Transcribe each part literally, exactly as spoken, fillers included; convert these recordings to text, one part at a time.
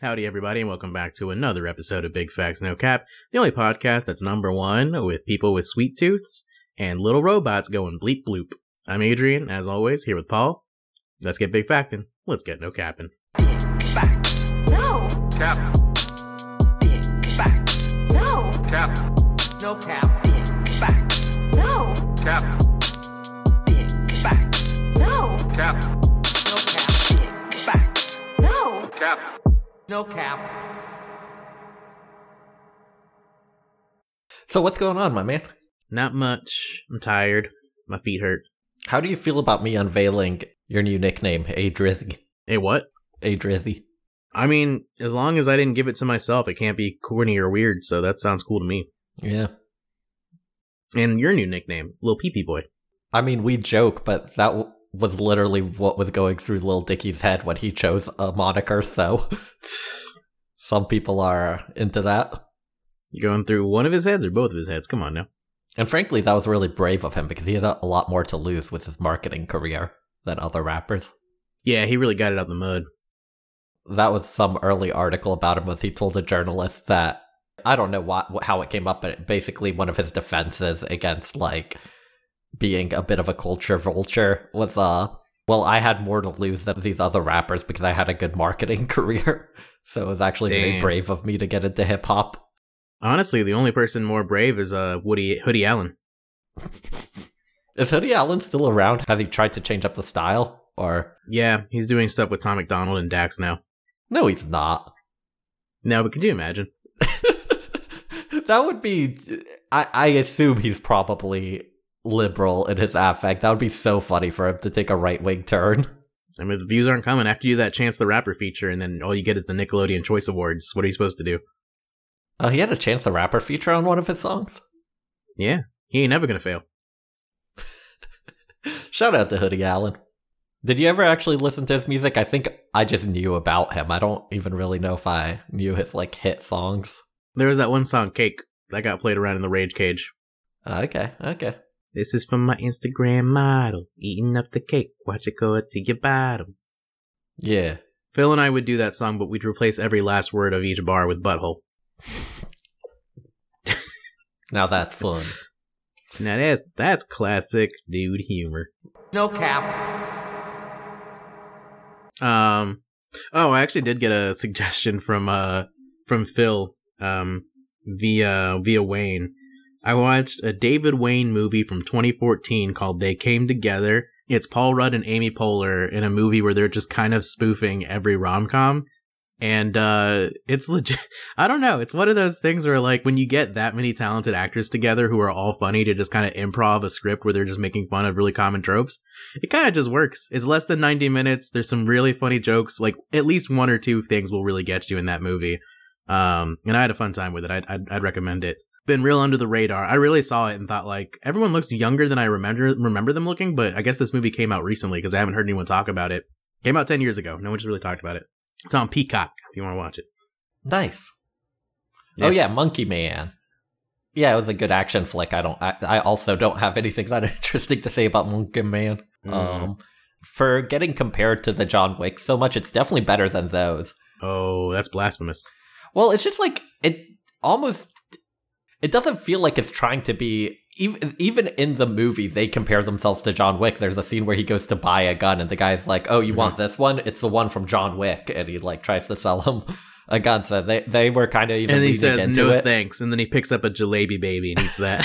Howdy, everybody, and welcome back to another episode of Big Facts No Cap, the only podcast that's number one with people with sweet tooths and little robots going bleep bloop. I'm Adrian, as always, here with Paul. Let's get big factin'. Let's get no capping. Big facts. No. Cap. Big facts. No. Cap. No cap. Big facts. No. Cap. Big facts. No. Cap. No cap. Big facts. No. Cap. No cap. So what's going on, my man? Not much. I'm tired. My feet hurt. How do you feel about me unveiling your new nickname, A Drizzy? Hey, what? A Drizzy. I mean, as long as I didn't give it to myself, it can't be corny or weird, so that sounds cool to me. Yeah. And your new nickname, Lil Pee-Pee Boy. I mean, we joke, but that w- was literally what was going through Lil Dicky's head when he chose a moniker, so some people are into that. You going through one of his heads or both of his heads? Come on now. And frankly, that was really brave of him because he had a lot more to lose with his marketing career than other rappers. Yeah, he really got it out the mud. That was some early article about him was he told a journalist that, I don't know what, how it came up, but basically one of his defenses against, like, being a bit of a culture vulture was, uh, well, I had more to lose than these other rappers because I had a good marketing career. So it was actually Damn. very brave of me to get into hip-hop. Honestly, the only person more brave is uh, Woody Hoodie Allen. Is Hoodie Allen still around? Has he tried to change up the style? Or Yeah, he's doing stuff with Tom McDonald and Dax now. no, he's not. No, but could you imagine? That would be... I, I assume he's probably liberal in his affect. That would be so funny for him to take a right-wing turn. I mean, the views aren't coming after you do that Chance the Rapper feature, and then all you get is the Nickelodeon Choice Awards. What are you supposed to do? Uh, he had a Chance the Rapper feature on one of his songs. Yeah, he ain't never gonna fail. Shout out to Hoodie Allen. Did you ever actually listen to his music? I think I just knew about him. I don't even really know if I knew his, like, hit songs. There was that one song, Cake, that got played around in the Rage Cage. Uh, okay, okay. This is from my Instagram models, eating up the cake, watch it go to your bottom. Yeah. Phil and I would do that song, but we'd replace every last word of each bar with butthole. Now that's fun. Now that's, that's classic dude humor. No cap. Um, oh, I actually did get a suggestion from, uh, from Phil, um, via, via Wayne. I watched a David Wayne movie from twenty fourteen called They Came Together. It's Paul Rudd and Amy Poehler in a movie where they're just kind of spoofing every rom-com. And, uh, it's legit. I don't know. It's one of those things where, like, when you get that many talented actors together who are all funny to just kind of improv a script where they're just making fun of really common tropes, it kind of just works. It's less than ninety minutes. There's some really funny jokes. Like, at least one or two things will really get you in that movie. Um, and I had a fun time with it. I'd, I'd, I'd recommend it. Been real under the radar. I really saw it and thought, like, everyone looks younger than I remember remember them looking, but I guess this movie came out recently because I haven't heard anyone talk about it. Came out ten years ago. No one just really talked about it. It's on Peacock if you want to watch it. Nice. Yeah. Oh yeah, Monkey Man. Yeah, it was a good action flick. I don't. I, I also don't have anything that interesting to say about Monkey Man. Mm. Um, for getting compared to the John Wick so much, it's definitely better than those. Oh, that's blasphemous. Well, it's just like it almost. It doesn't feel like it's trying to be. Even even in the movie, they compare themselves to John Wick. There's a scene where he goes to buy a gun, and the guy's like, "Oh, you mm-hmm. want this one? It's the one from John Wick," and he like tries to sell him a gun. So they they were kind of even. And he says, into "No it. thanks," and then he picks up a jalebi baby and eats that.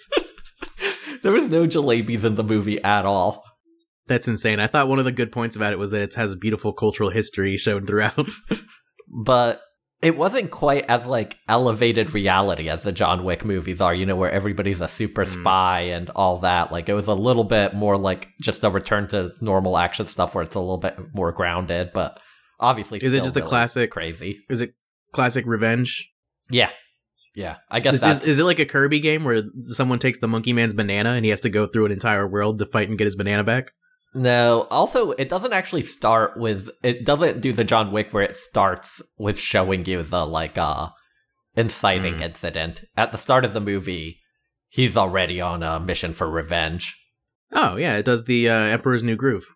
There was no jalebis in the movie at all. That's insane. I thought one of the good points about it was that it has a beautiful cultural history shown throughout. But it wasn't quite as, like, elevated reality as the John Wick movies are, you know, where everybody's a super mm. spy and all that. Like, it was a little bit more like just a return to normal action stuff where it's a little bit more grounded, but obviously is it just a really classic crazy? Is it classic revenge? Yeah. Yeah. I guess is, that's... Is, is it like a Kirby game where someone takes the Monkey Man's banana and he has to go through an entire world to fight and get his banana back? No, also, it doesn't actually start with, it doesn't do the John Wick where it starts with showing you the, like, uh, inciting mm. incident. At the start of the movie, he's already on a mission for revenge. Oh, yeah, it does the uh, Emperor's New Groove.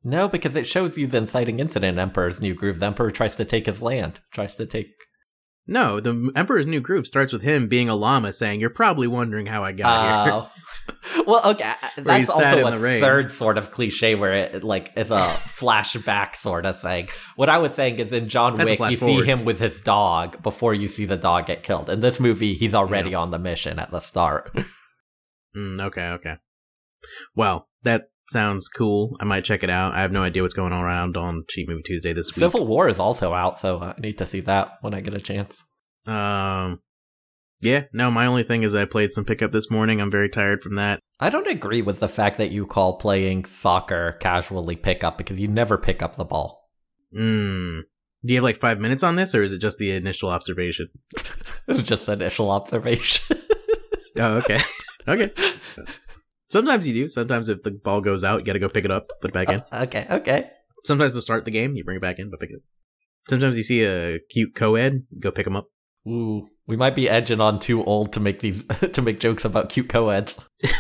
No, because it shows you the inciting incident in Emperor's New Groove. The Emperor tries to take his land, tries to take... No, the Emperor's New Groove starts with him being a llama saying, "You're probably wondering how I got uh, here." Well, okay, that's also a third sort of cliche where it like is a flashback sort of thing. What I was saying is in John That's Wick, you forward. see him with his dog before you see the dog get killed. In this movie, he's already yeah. on the mission at the start. Mm, okay, okay. Well, that sounds cool. I might check it out. I have no idea what's going on around on Cheap Movie Tuesday this week. Civil War is also out, so I need to see that when I get a chance. Um, yeah, no, my only thing is I played some pickup this morning. I'm very tired from that. I don't agree with the fact that you call playing soccer casually pickup because you never pick up the ball. Hmm. Do you have like five minutes on this, or is it just the initial observation? It's just the initial observation. Oh, okay. Okay. Sometimes you do. Sometimes if the ball goes out, you gotta go pick it up, put it back in. Uh, okay, okay. Sometimes to start the game, you bring it back in, but pick it up. Sometimes you see a cute co-ed, go pick them up. Ooh, we might be edging on too old to make these to make jokes about cute co-eds.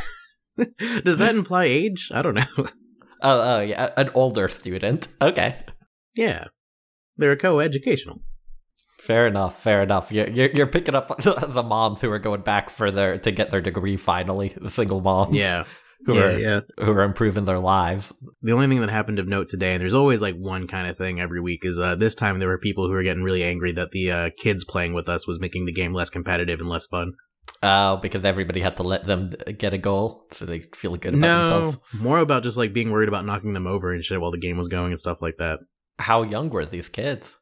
Does that imply age? I don't know. Oh, oh yeah, an older student. Okay. Yeah, they're co-educational. Fair enough. Fair enough. You're you're, you're picking up the moms who are going back for their to get their degree finally. The single moms. Yeah. Who yeah, are yeah. who are improving their lives. The only thing that happened of note today, and there's always like one kind of thing every week, is uh, this time there were people who were getting really angry that the uh, kids playing with us was making the game less competitive and less fun. Oh, because everybody had to let them get a goal so they feel good about no, themselves. More about just like being worried about knocking them over and shit while the game was going and stuff like that. How young were these kids?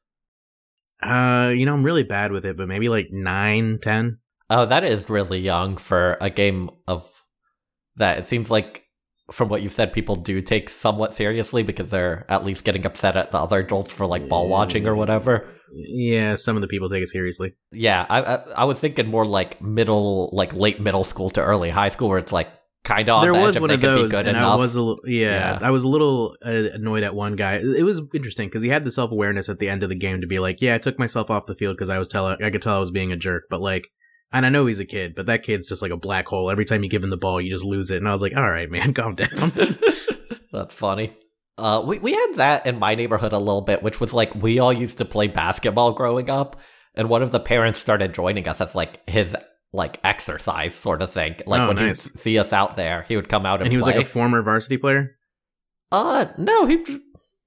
Uh, you know, I'm really bad with it, but maybe like nine, ten. Oh, that is really young for a game of that. It seems like, from what you've said, people do take somewhat seriously because they're at least getting upset at the other adults for like ball watching or whatever. Yeah, some of the people take it seriously. Yeah, I I, I was thinking more like middle, like late middle school to early high school, where it's like kind of on there the was edge one if of they could those, be good and enough. I was a little, yeah, Yeah. I was a little uh, annoyed at one guy. It was interesting because he had the self awareness at the end of the game to be like, yeah, I took myself off the field because I was tell I could tell I was being a jerk, but like. And I know he's a kid, but that kid's just like a black hole. Every time you give him the ball, you just lose it. And I was like, all right, man, calm down. That's funny. Uh, we, we had that in my neighborhood a little bit, which was like, we all used to play basketball growing up. And one of the parents started joining us as like his like exercise sort of thing. Like Oh, when nice. he'd see us out there, he would come out and, And he was play. like a former varsity player? Uh, no, he just,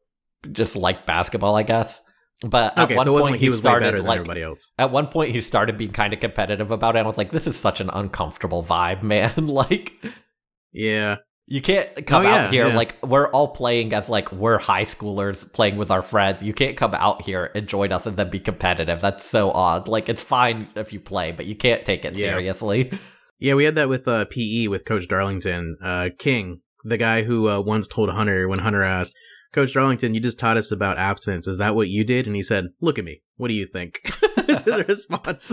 just liked basketball, I guess. But at Okay, one so it wasn't point like he was way started better than like, everybody else. At one point, he started being kind of competitive about it. And I was like, this is such an uncomfortable vibe, man. Like, Yeah. you can't come Oh, yeah, out here. yeah. Like, we're all playing as, like, we're high schoolers playing with our friends. You can't come out here and join us and then be competitive. That's so odd. Like, it's fine if you play, but you can't take it Yeah. seriously. Yeah, we had that with uh, P E with Coach Darlington. Uh, King, the guy who uh, once told Hunter, when Hunter asked, Coach Darlington, you just taught us about abstinence. Is that what you did? And he said, look at me. What do you think? Was his response.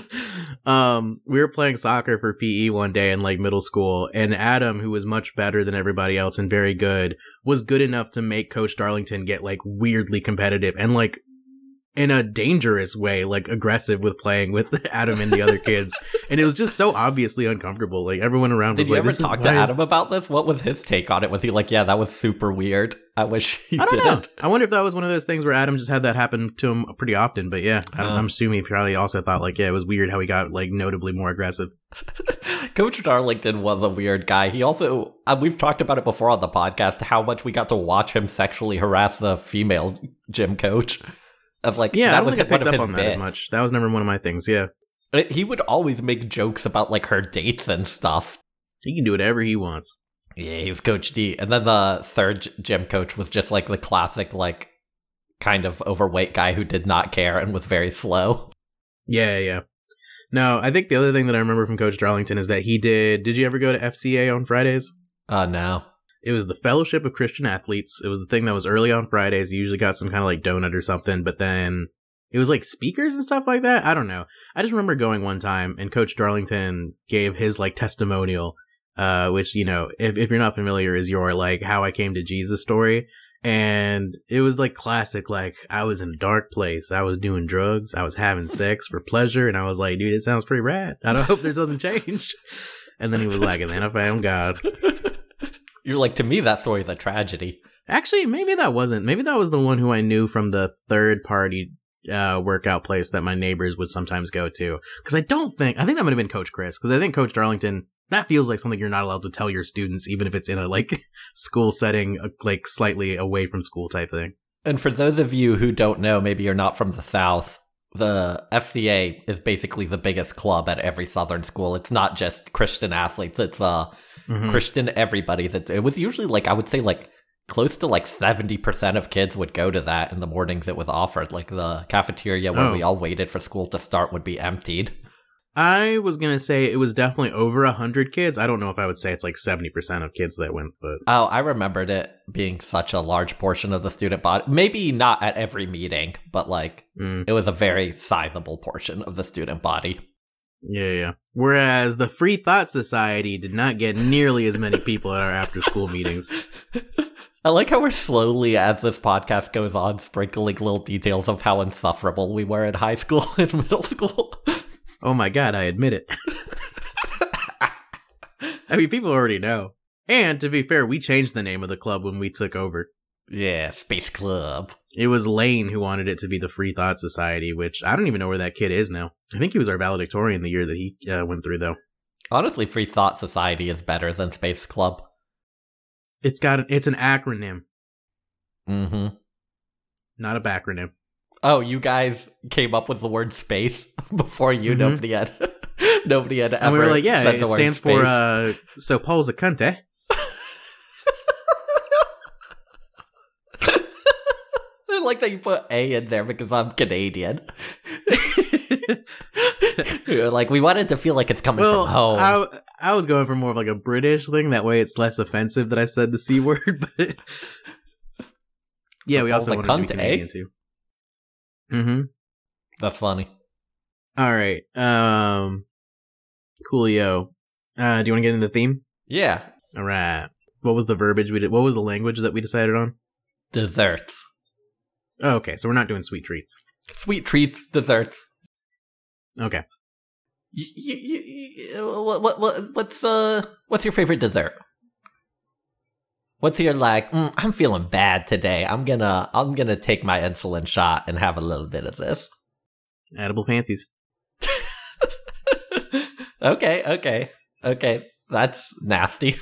Um, we were playing soccer for P E one day in like middle school, and Adam, who was much better than everybody else and very good, was good enough to make Coach Darlington get like weirdly competitive and like in a dangerous way, like aggressive with playing with Adam and the other kids. And it was just so obviously uncomfortable. Like everyone around Did was you like, ever this is- talk to why is- Adam about this? What was his take on it? Was he like, yeah, that was super weird. I wish he I don't didn't. know. I wonder if that was one of those things where Adam just had that happen to him pretty often. But yeah, I'm, Uh. I'm assuming he probably also thought like, yeah, it was weird how he got like notably more aggressive. Coach Darlington was a weird guy. He also, uh, we've talked about it before on the podcast, how much we got to watch him sexually harass the female gym coach. Of like, Yeah, that I don't was think I one picked of up his on that bits. as much. That was never one of my things. Yeah, It- He would always make jokes about like her dates and stuff. he can do whatever he wants. Yeah, he was Coach D. And then the third g- gym coach was just like the classic, like, kind of overweight guy who did not care and was very slow. Yeah, yeah. No, I think the other thing that I remember from Coach Darlington is that he did. Did you ever go to F C A on Fridays? Uh, no. It was the Fellowship of Christian Athletes. It was the thing that was early on Fridays. You usually got some kind of like donut or something, but then it was like speakers and stuff like that. I don't know. I just remember going one time and Coach Darlington gave his like testimonial, uh, which, you know, if, if you're not familiar, is your like how I came to Jesus story. And it was like classic, like I was in a dark place. I was doing drugs. I was having sex for pleasure. And I was like, dude, it sounds pretty rad. I don't hope this doesn't change. And then he was like, and then I found God. You're like, to me, that story is a tragedy. Actually, maybe that wasn't. Maybe that was the one who I knew from the third party uh, workout place that my neighbors would sometimes go to. Because I don't think, I think that might have been Coach Chris. Because I think Coach Darlington, that feels like something you're not allowed to tell your students, even if it's in a like school setting, like slightly away from school type thing. And for those of you who don't know, maybe you're not from the South, the F C A is basically the biggest club at every Southern school. It's not just Christian athletes. It's uh mm-hmm. Christian everybody's. It, it was usually like, I would say like close to like seventy percent of kids would go to that in the mornings it was offered. Like the cafeteria where oh. we all waited for school to start would be emptied. I was going to say it was definitely over one hundred kids. I don't know if I would say it's like seventy percent of kids that went, but... Oh, I remembered it being such a large portion of the student body. Maybe not at every meeting, but like mm. it was a very sizable portion of the student body. Yeah, yeah. Whereas the Free Thought Society did not get nearly as many people at our after-school meetings. I like how we're slowly, as this podcast goes on, sprinkling little details of how insufferable we were in high school and middle school. Oh my god, I admit it. I mean, people already know. And, to be fair, we changed the name of the club when we took over. Yeah, Space Club. It was Lane who wanted it to be the Free Thought Society, which I don't even know where that kid is now. I think he was our valedictorian the year that he uh, went through, though. Honestly, Free Thought Society is better than Space Club. It's got an, it's an acronym. Mm-hmm. Not a backronym. Oh, you guys came up with the word space before you. Mm-hmm. Nobody had, nobody had ever. And we were like, yeah, said it the stands word for. Uh, so Paul's a cunt, eh? I like that you put A in there because I'm Canadian. You're like, we wanted to feel like it's coming well, from home. I, I was going for more of like a British thing. That way, it's less offensive that I said the C word. But yeah, so we Paul's also wanted cunt, to be Canadian eh? too. Mm-hmm. That's funny. All right. Um, Coolio. Uh, do you want to get into the theme? Yeah. All right. What was the verbiage we did? What was the language that we decided on? Desserts. Oh, okay. So we're not doing sweet treats. Sweet treats, desserts. Okay. You, you, you, what, what, what, what's uh, what's your favorite dessert? What's your like? Mm, I'm feeling bad today. I'm gonna, I'm gonna take my insulin shot and have a little bit of this. Edible panties. okay, okay, okay. That's nasty.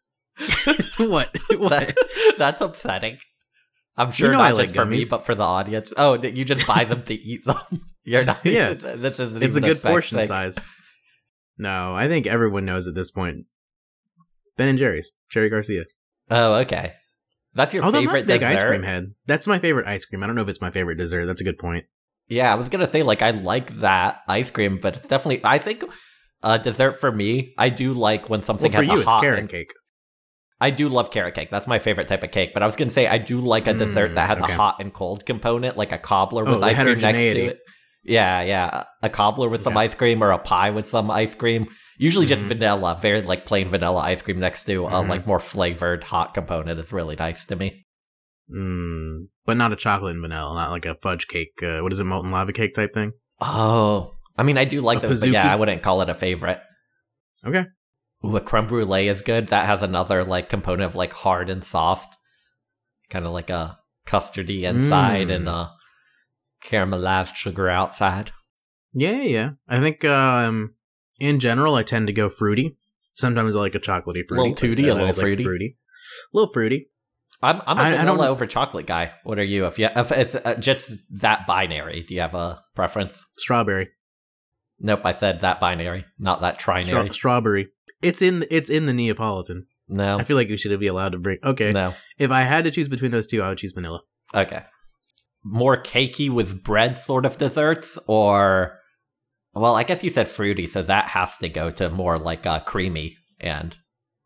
what? What? That, that's upsetting. I'm sure you know not I just like for gummies. me, but for the audience. Oh, you just buy them to eat them. You're not. Yeah, this isn't it's a even good sex portion thing. size. No, I think everyone knows at this point. Ben and Jerry's, Cherry Garcia. Oh, okay. That's your Although favorite I'm not a big dessert? ice cream head. That's my favorite ice cream. I don't know if it's my favorite dessert. That's a good point. Yeah, I was gonna say like I like that ice cream, but it's definitely I think uh, dessert for me. I do like when something Well, for has you, a hot it's carrot and, cake. I do love carrot cake. That's my favorite type of cake. But I was gonna say I do like a dessert Mm, that has okay. a hot and cold component, like a cobbler Oh, with the ice cream next to heterogeneity. it. Yeah, yeah, a cobbler with some Okay. ice cream or a pie with some ice cream. Usually just Mhm. vanilla, very like plain vanilla ice cream next to a Mhm. like more flavored hot component is really nice to me. Mm, but not a chocolate and vanilla, not like a fudge cake. Uh, what is it, molten lava cake type thing? Oh, I mean I do like A those, but yeah, Pizookie? I wouldn't call it a favorite. Okay. Ooh, a creme brulee is good. That has another like component of like hard and soft, kind of like a custardy inside Mm. and a caramelized sugar outside. Yeah, yeah. I think um, in general, I tend to go fruity. Sometimes I like a chocolatey fruity. Little tooty, but, a uh, little I like fruity. fruity. A little fruity. I'm I'm a I- I vanilla don't- over chocolate guy. What are you? If you if it's uh, just that binary, do you have a preference? Strawberry. Nope, I said that binary, not that trinary. Stra- strawberry. It's in it's in the Neapolitan. no, I feel like we should be allowed to bring. Okay. no. If I had to choose between those two, I would choose vanilla. Okay. More cakey with bread sort of desserts, or well, I guess you said fruity, so that has to go to more like uh, creamy and.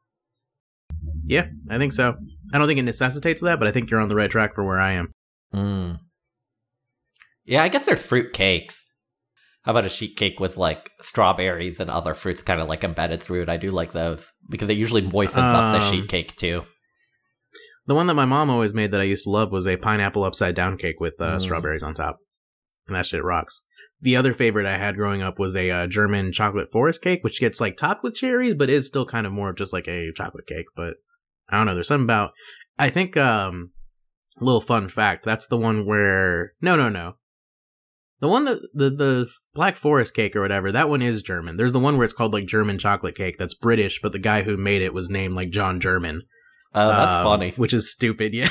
Yeah, I think so. I don't think it necessitates that, but I think you're on the right track for where I am. Mm. Yeah, I guess there's fruit cakes. How about a sheet cake with like strawberries and other fruits kind of like embedded through it? I do like those because it usually moistens up the Um, sheet cake too. The one that my mom always made that I used to love was a pineapple upside down cake with uh, Mm. strawberries on top. And that shit rocks. The other favorite I had growing up was a uh, German chocolate forest cake, which gets like topped with cherries, but is still kind of more of just like a chocolate cake. But I don't know. There's something about, I think um, little fun fact, that's the one where... No, no, no. The one that... The, the Black Forest cake or whatever, that one is German. There's the one where it's called, like, German chocolate cake. That's British, but the guy who made it was named, like, John German. Oh, that's um, funny. Which is stupid, yeah.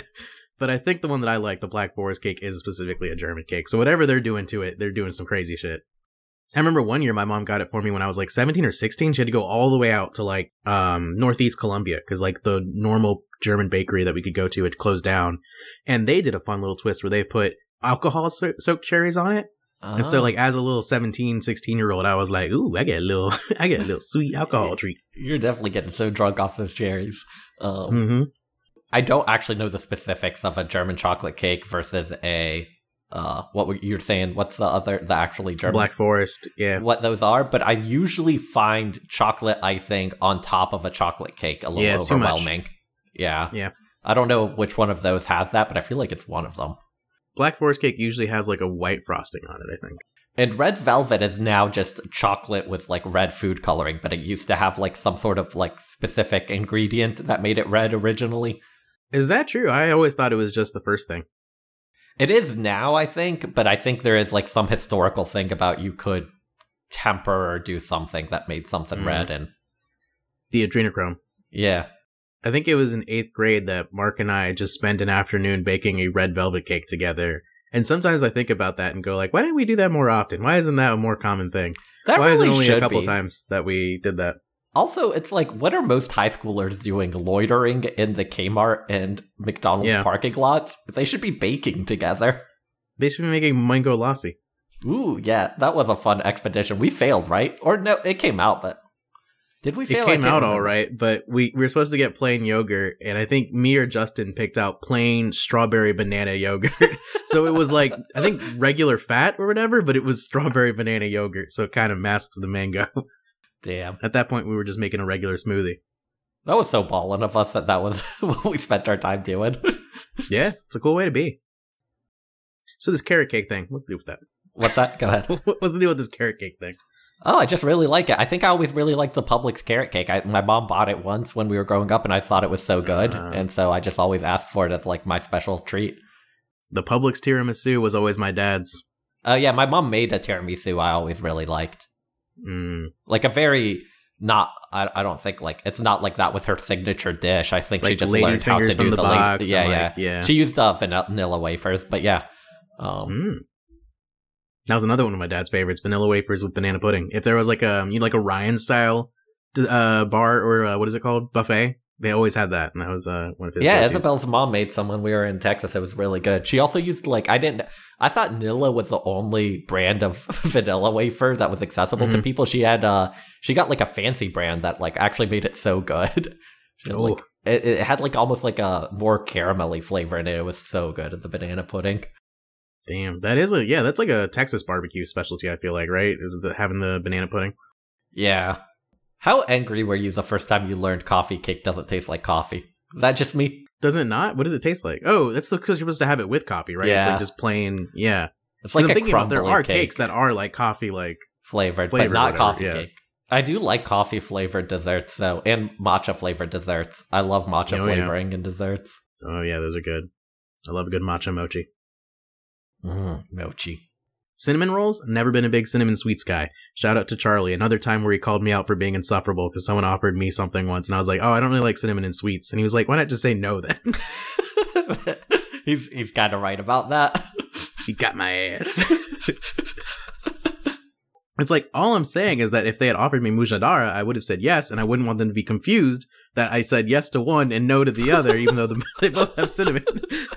But I think the one that I like, the Black Forest cake, is specifically a German cake. So whatever they're doing to it, they're doing some crazy shit. I remember one year my mom got it for me when I was like seventeen or sixteen. She had to go all the way out to like um, Northeast Columbia because like the normal German bakery that we could go to had closed down. And they did a fun little twist where they put alcohol so- soaked cherries on it. Oh. And so like as a little seventeen, sixteen year old, I was like, ooh, I get a little, I get a little sweet alcohol treat. You're definitely getting so drunk off those cherries. Um, mm-hmm. I don't actually know the specifics of a German chocolate cake versus a... Uh, what were you saying? What's the other, the actually German? Black Forest, yeah. What those are, but I usually find chocolate icing on top of a chocolate cake a little yeah, overwhelming. Yeah. Yeah. I don't know which one of those has that, but I feel like it's one of them. Black Forest cake usually has like a white frosting on it, I think. And red velvet is now just chocolate with like red food coloring, but it used to have like some sort of like specific ingredient that made it red originally. Is that true? I always thought it was just the first thing. It is now, I think, but I think there is like some historical thing about you could temper or do something that made something mm. red. And the adrenochrome. Yeah. I think it was in eighth grade that Mark and I just spent an afternoon baking a red velvet cake together. And sometimes I think about that and go like, why didn't we do that more often? Why isn't that a more common thing? That why really is it only should a couple be. times that we did that? Also, it's like, what are most high schoolers doing? Loitering in the Kmart and McDonald's yeah. parking lots? They should be baking together. They should be making mango lassi. Ooh, yeah, that was a fun expedition. We failed, right? Or no, it came out, but did we fail? It came out all right, but we, we were supposed to get plain yogurt, and I think me or Justin picked out plain strawberry banana yogurt. So it was like, I think regular fat or whatever, but it was strawberry banana yogurt, so it kind of masked the mango. Damn. At that point, we were just making a regular smoothie. That was so ballin' of us that that was what we spent our time doing. Yeah, it's a cool way to be. So this carrot cake thing, what's the deal with that? What's that? Go ahead. What's the deal with this carrot cake thing? Oh, I just really like it. I think I always really liked the Publix carrot cake. I, my mom bought it once when we were growing up, and I thought it was so good. Uh, and so I just always asked for it as like my special treat. The Publix tiramisu was always my dad's. Oh, uh, yeah, my mom made a tiramisu I always really liked. Mm. Like a very not I, I don't think like it's not like that was her signature dish. I think like she just learned how to do the, the la- yeah, yeah like, yeah she used uh, vanilla wafers, but yeah um mm. That was another one of my dad's favorites, vanilla wafers with banana pudding. If there was like a you like a Ryan style uh bar or uh, what is it called, buffet, they always had that, and that was uh one of his yeah go-tos. Isabel's mom made some when we were in Texas. It was really good. She also used like I didn't I thought Nilla was the only brand of vanilla wafer that was accessible mm-hmm. to people. She had uh she got like a fancy brand that like actually made it so good. She had, like, it, it had like almost like a more caramelly flavor in it. It was so good at the banana pudding. Damn, that is a yeah that's like a Texas barbecue specialty, I feel like, right? Is the having the banana pudding? Yeah. How angry were you the first time you learned coffee cake doesn't taste like coffee? Is that just me? Does it not? What does it taste like? Oh, that's because you're supposed to have it with coffee, right? Yeah. It's like just plain, yeah. It's like I'm a thinking about, there are cake. cakes that are like coffee, like flavored, flavored but not whatever, coffee yeah. cake. I do like coffee flavored desserts though, and matcha flavored desserts. I love matcha oh, flavoring yeah. in desserts. Oh yeah, those are good. I love a good matcha mochi. Mm, mochi. Cinnamon rolls? Never been a big cinnamon sweets guy. Shout out to Charlie. Another time where he called me out for being insufferable because someone offered me something once, and I was like, "Oh, I don't really like cinnamon and sweets." And he was like, "Why not just say no then?" he's he's kind of right about that. He got my ass. It's like, all I'm saying is that if they had offered me Mujadara, I would have said yes, and I wouldn't want them to be confused that I said yes to one and no to the other, even though the, they both have cinnamon.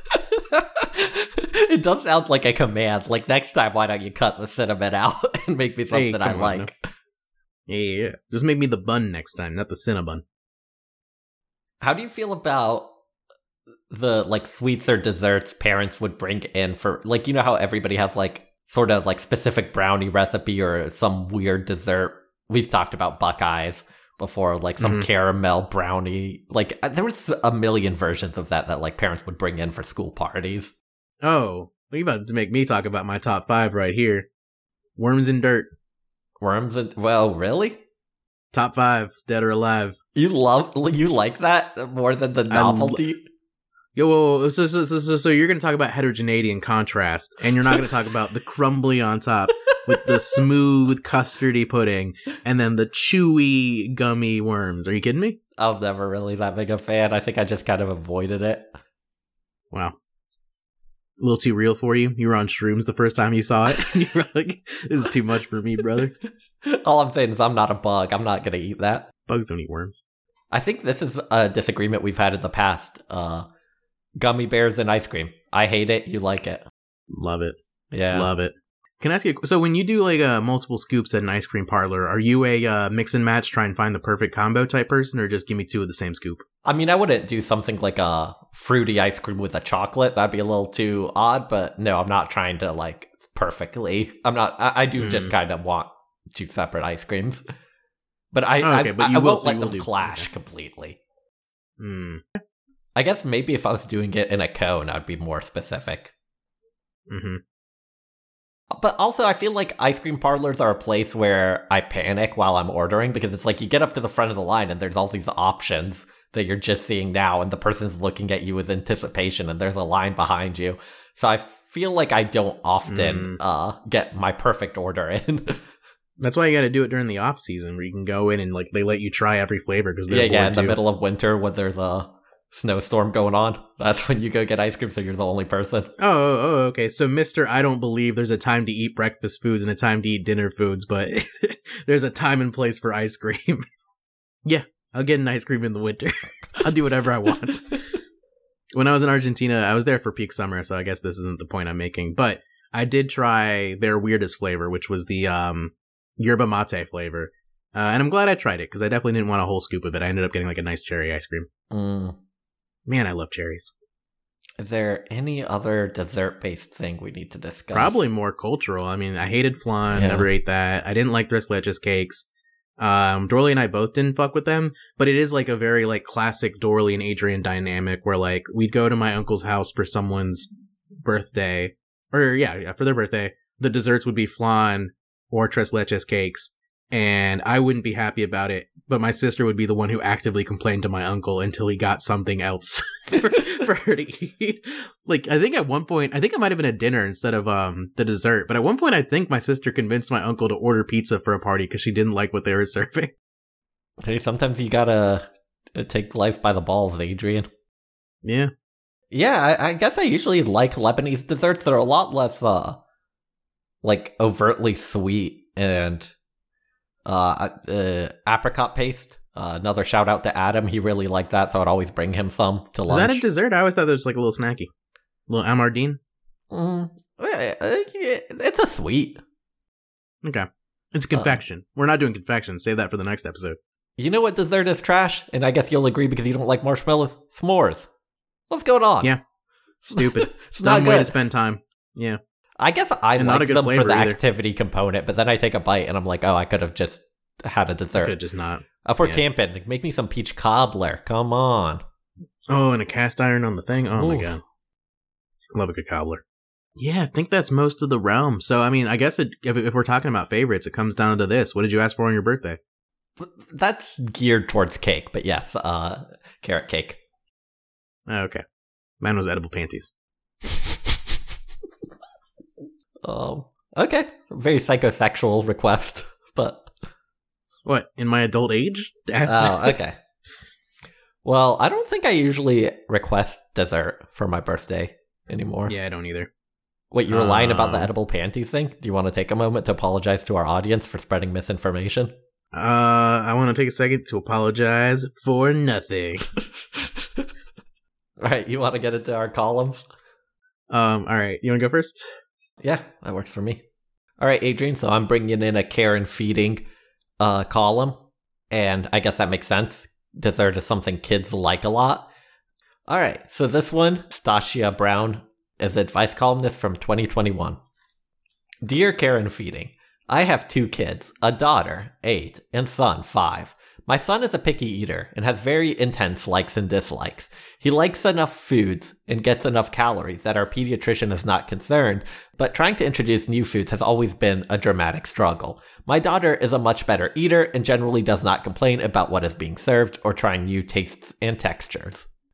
It does sound like a command. Like, next time, why don't you cut the cinnamon out and make me something hey, I like? Yeah, yeah, yeah. Just make me the bun next time, not the cinnabon. How do you feel about the, like, sweets or desserts parents would bring in for, like, you know how everybody has, like, sort of, like, specific brownie recipe or some weird dessert? We've talked about Buckeyes before, like, some mm-hmm. caramel brownie. Like, there was a million versions of that that, like, parents would bring in for school parties. Oh, you about to make me talk about my top five right here. Worms and dirt. Worms and... Well, really? Top five, dead or alive. You love... You like that more than the novelty? Lo- Yo, whoa, whoa, so, so, so, so, so you're going to talk about heterogeneity and contrast, and you're not going to talk about the crumbly on top with the smooth custardy pudding and then the chewy gummy worms. Are you kidding me? I was never really that big a fan. I think I just kind of avoided it. Wow. A little too real for you? You were on shrooms the first time you saw it? You were like, this is too much for me, brother. All I'm saying is I'm not a bug. I'm not going to eat that. Bugs don't eat worms. I think this is a disagreement we've had in the past. Uh, gummy bears and ice cream. I hate it. You like it. Love it. Yeah. Love it. Can I ask you, so when you do like uh, multiple scoops at an ice cream parlor, are you a uh, mix and match, try and find the perfect combo type person, or just give me two of the same scoop? I mean, I wouldn't do something like a fruity ice cream with a chocolate. That'd be a little too odd, but no, I'm not trying to like perfectly. I'm not, I, I do mm. just kind of want two separate ice creams. But I, oh, okay, I, but you I, will, I won't so let them do, clash okay. completely. Mm. I guess maybe if I was doing it in a cone, I'd be more specific. Mm-hmm. But also, I feel like ice cream parlors are a place where I panic while I'm ordering, because it's like you get up to the front of the line and there's all these options that you're just seeing now, and the person's looking at you with anticipation, and there's a line behind you. So I feel like I don't often mm. uh, get my perfect order in. That's why you got to do it during the off season, where you can go in and like they let you try every flavor because they're yeah, yeah, in the too. middle of winter when there's a snowstorm going on. That's when you go get ice cream, so you're the only person. Oh, oh, oh okay. So, Mister I don't believe there's a time to eat breakfast foods and a time to eat dinner foods, but there's a time and place for ice cream. Yeah, I'll get an ice cream in the winter. I'll do whatever I want. When I was in Argentina, I was there for peak summer, so I guess this isn't the point I'm making, but I did try their weirdest flavor, which was the um, yerba mate flavor. Uh, and I'm glad I tried it, because I definitely didn't want a whole scoop of it. I ended up getting like a nice cherry ice cream. Mm. Man, I love cherries. Is there any other dessert-based thing we need to discuss? Probably more cultural. I mean, I hated flan, yeah. never ate that. I didn't like tres leches cakes. Um, Dorley and I both didn't fuck with them, but it is like a very like classic Dorley and Adrian dynamic where like we'd go to my uncle's house for someone's birthday, or yeah, yeah, for their birthday. The desserts would be flan or tres leches cakes, and I wouldn't be happy about it, but my sister would be the one who actively complained to my uncle until he got something else for, for her to eat. Like, I think at one point, I think it might have been a dinner instead of um the dessert, but at one point I think my sister convinced my uncle to order pizza for a party because she didn't like what they were serving. Hey, sometimes you gotta take life by the balls, Adrian. Yeah. Yeah, I, I guess I usually like Lebanese desserts that are a lot less, uh, like, overtly sweet, and Uh, uh, apricot paste. Uh, another shout out to Adam. He really liked that, so I'd always bring him some to lunch. Is that a dessert? I always thought it was like a little snacky. A little amardine? Mm, it's a sweet. Okay. It's confection. Uh, We're not doing confection. Save that for the next episode. You know what dessert is trash? And I guess you'll agree because you don't like marshmallows? S'mores. What's going on? Yeah. Stupid. It's Dumb not way good. to spend time. Yeah. I guess I And like not a good them for flavor the either. activity component, but then I take a bite and I'm like, oh, I could have just had a dessert. Could have just not. If we're yeah. camping, make me some peach cobbler. Come on. Oh, and a cast iron on the thing? Oh, Oof. my God. Love a good cobbler. Yeah, I think that's most of the realm. So, I mean, I guess it, if, if we're talking about favorites, it comes down to this. What did you ask for on your birthday? That's geared towards cake, but yes, uh, carrot cake. Oh, okay. Mine was edible panties. Um, okay. Very psychosexual request, but... What, in my adult age? That's- Oh, okay. Well, I don't think I usually request dessert for my birthday anymore. Yeah, I don't either. Wait, you were lying about the Um, edible panties thing? Do you want to take a moment to apologize to our audience for spreading misinformation? Uh, I want to take a second to apologize for nothing. Alright, you want to get into our columns? Um, alright, you want to go first? Yeah, that works for me. Alright, Adrian, so I'm bringing in a care and feeding uh, column, and I guess that makes sense. Dessert is something kids like a lot. Alright, so this one, Stacia Brown, is advice columnist from twenty twenty-one. Dear Care and Feeding, I have two kids, a daughter, eight, and son, five. My son is a picky eater and has very intense likes and dislikes. He likes enough foods and gets enough calories that our pediatrician is not concerned, but trying to introduce new foods has always been a dramatic struggle. My daughter is a much better eater and generally does not complain about what is being served or trying new tastes and textures.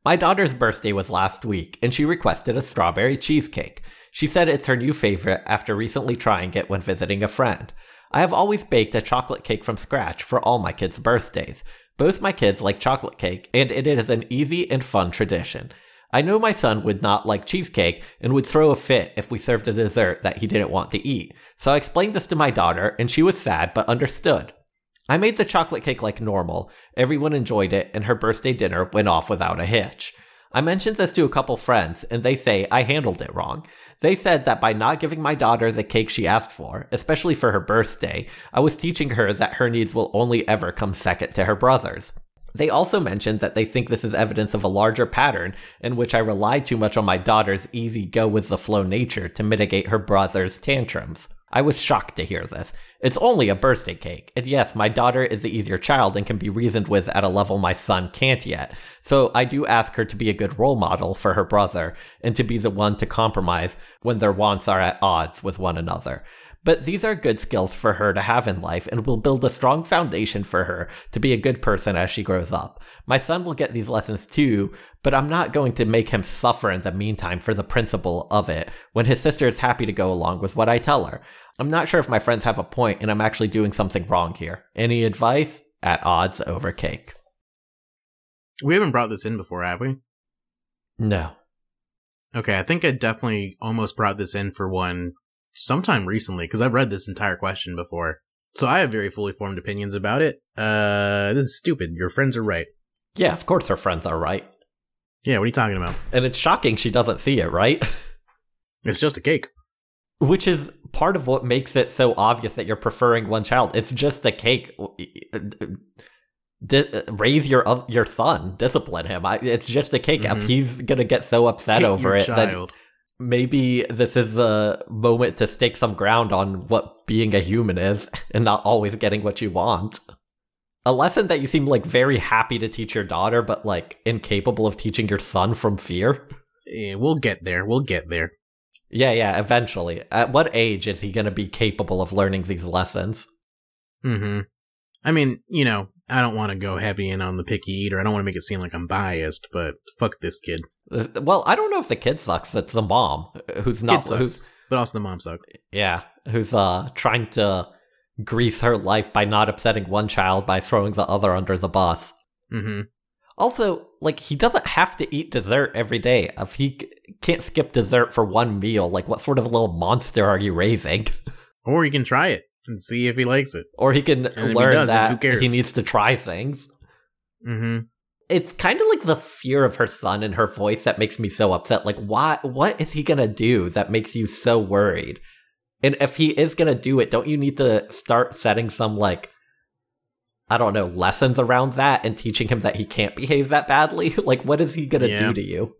My daughter's birthday was last week, and she requested a strawberry cheesecake. She said it's her new favorite after recently trying it when visiting a friend. I have always baked a chocolate cake from scratch for all my kids' birthdays. Both my kids like chocolate cake, and it is an easy and fun tradition. I know my son would not like cheesecake and would throw a fit if we served a dessert that he didn't want to eat. So I explained this to my daughter, and she was sad but understood. I made the chocolate cake like normal. Everyone enjoyed it, and her birthday dinner went off without a hitch. I mentioned this to a couple friends, and they say I handled it wrong. They said that by not giving my daughter the cake she asked for, especially for her birthday, I was teaching her that her needs will only ever come second to her brother's. They also mentioned that they think this is evidence of a larger pattern in which I relied too much on my daughter's easy go-with-the-flow nature to mitigate her brother's tantrums. I was shocked to hear this. It's only a birthday cake, and yes, my daughter is the easier child and can be reasoned with at a level my son can't yet, so I do ask her to be a good role model for her brother, and to be the one to compromise when their wants are at odds with one another. But these are good skills for her to have in life and will build a strong foundation for her to be a good person as she grows up. My son will get these lessons too, but I'm not going to make him suffer in the meantime for the principle of it when his sister is happy to go along with what I tell her. I'm not sure if my friends have a point and I'm actually doing something wrong here. Any advice? At odds over cake. We haven't brought this in before, have we? No. Okay, I think I definitely almost brought this in for one sometime recently, because I've read this entire question before. So I have very fully formed opinions about it. Uh, this is stupid. Your friends are right. Yeah, of course her friends are right. Yeah, what are you talking about? And it's shocking she doesn't see it, right? It's just a cake. Which is part of what makes it so obvious that you're preferring one child. It's just a cake. D- raise your uh, your son. Discipline him. I, it's just a cake. Mm-hmm. If he's going to get so upset Hate over your it, child. Then maybe this is a moment to stake some ground on what being a human is and not always getting what you want. A lesson that you seem like very happy to teach your daughter, but like incapable of teaching your son from fear. Yeah, we'll get there. We'll get there. Yeah, yeah, eventually. At what age is he going to be capable of learning these lessons? Mm-hmm. I mean, you know, I don't want to go heavy in on the picky eater. I don't want to make it seem like I'm biased, but fuck this kid. Well, I don't know if the kid sucks. It's the mom who's not... Kid sucks, who's, but also the mom sucks. Yeah, who's uh trying to grease her life by not upsetting one child by throwing the other under the bus. Mm-hmm. Also, like, he doesn't have to eat dessert every day. If he c- can't skip dessert for one meal, like, what sort of little monster are you raising? Or you can try it and see if he likes it. Or he can and learn he does, that who cares? he needs to try things. Mm-hmm. It's kind of like the fear of her son in her voice that makes me so upset. Like, why? What is he gonna do that makes you so worried? And if he is gonna do it, don't you need to start setting some, like, I don't know, lessons around that and teaching him that he can't behave that badly? Like, what is he gonna yeah. do to you?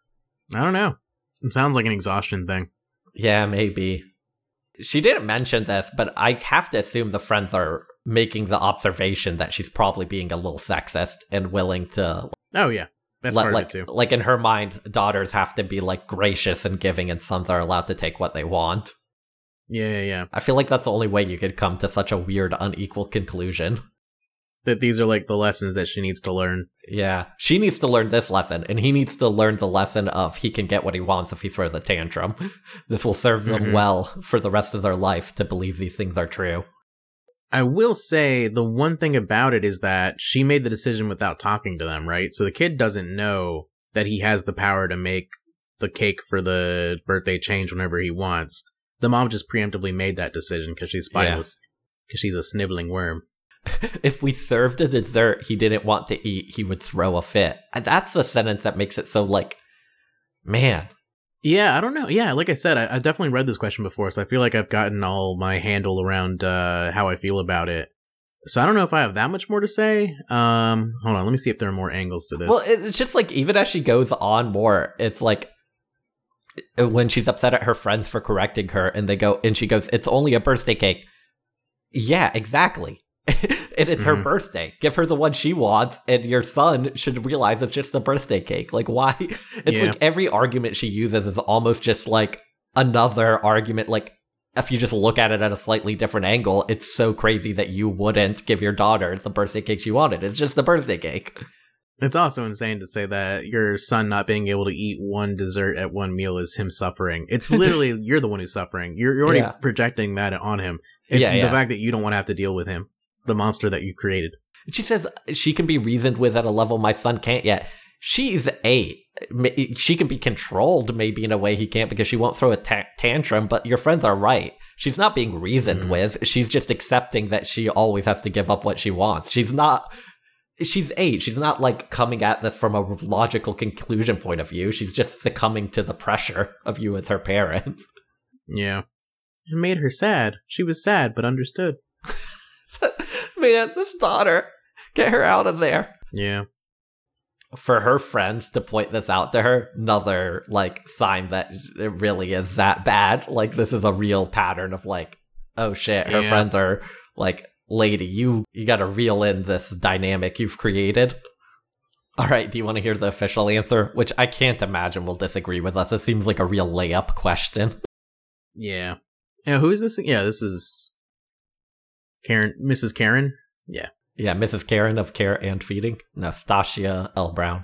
I don't know. It sounds like an exhaustion thing. Yeah, maybe. She didn't mention this, but I have to assume the friends are making the observation that she's probably being a little sexist and willing to... Oh, yeah. That's let, part like, of it, too. Like, in her mind, daughters have to be, like, gracious and giving, and sons are allowed to take what they want. Yeah, yeah, yeah. I feel like that's the only way you could come to such a weird, unequal conclusion. That these are, like, the lessons that she needs to learn. Yeah. She needs to learn this lesson, and he needs to learn the lesson of he can get what he wants if he throws a tantrum. This will serve them Mm-hmm. well for the rest of their life to believe these things are true. I will say the one thing about it is that she made the decision without talking to them, right? So the kid doesn't know that he has the power to make the cake for the birthday change whenever he wants. The mom just preemptively made that decision because she's spineless. Because she's a sniveling worm. If we served a dessert he didn't want to eat, he would throw a fit. That's a sentence that makes it so, like, man. Yeah, I don't know. Yeah, like I said, I, I definitely read this question before, so I feel like I've gotten all my handle around uh, how I feel about it. So I don't know if I have that much more to say. Um, hold on, let me see if there are more angles to this. Well, it's just like, even as she goes on more, it's like, when she's upset at her friends for correcting her, and they go, and she goes, "It's only a birthday cake." Yeah, exactly. And it's mm-hmm. her birthday. Give her the one she wants, and your son should realize it's just a birthday cake. Like, why? It's yeah. like every argument she uses is almost just like another argument. Like, if you just look at it at a slightly different angle, it's so crazy that you wouldn't give your daughter the birthday cake she wanted. It's just the birthday cake. It's also insane to say that your son not being able to eat one dessert at one meal is him suffering. It's literally you're the one who's suffering. You're, you're already yeah. projecting that on him. It's yeah, the yeah. fact that you don't want to have to deal with him, the monster that you created. She says she can be reasoned with at a level my son can't yet. She's eight. She can be controlled maybe in a way he can't because she won't throw a ta- tantrum, but your friends are right. She's not being reasoned mm. with. She's just accepting that she always has to give up what she wants. She's not... She's eight. She's not, like, coming at this from a logical conclusion point of view. She's just succumbing to the pressure of you as her parents. Yeah. It made her sad. She was sad, but understood. Man, this daughter. Get her out of there. Yeah. For her friends to point this out to her, another, like, sign that it really is that bad. Like, this is a real pattern of, like, oh, shit, her yeah. friends are, like... Lady, you you gotta reel in this dynamic you've created. All right, do you want to hear the official answer? Which I can't imagine will disagree with us. It seems like a real layup question. Yeah. Yeah, who is this? Yeah, this is Karen, Missus Karen? Yeah. Yeah, Missus Karen of Care and Feeding. Nastasia L. Brown.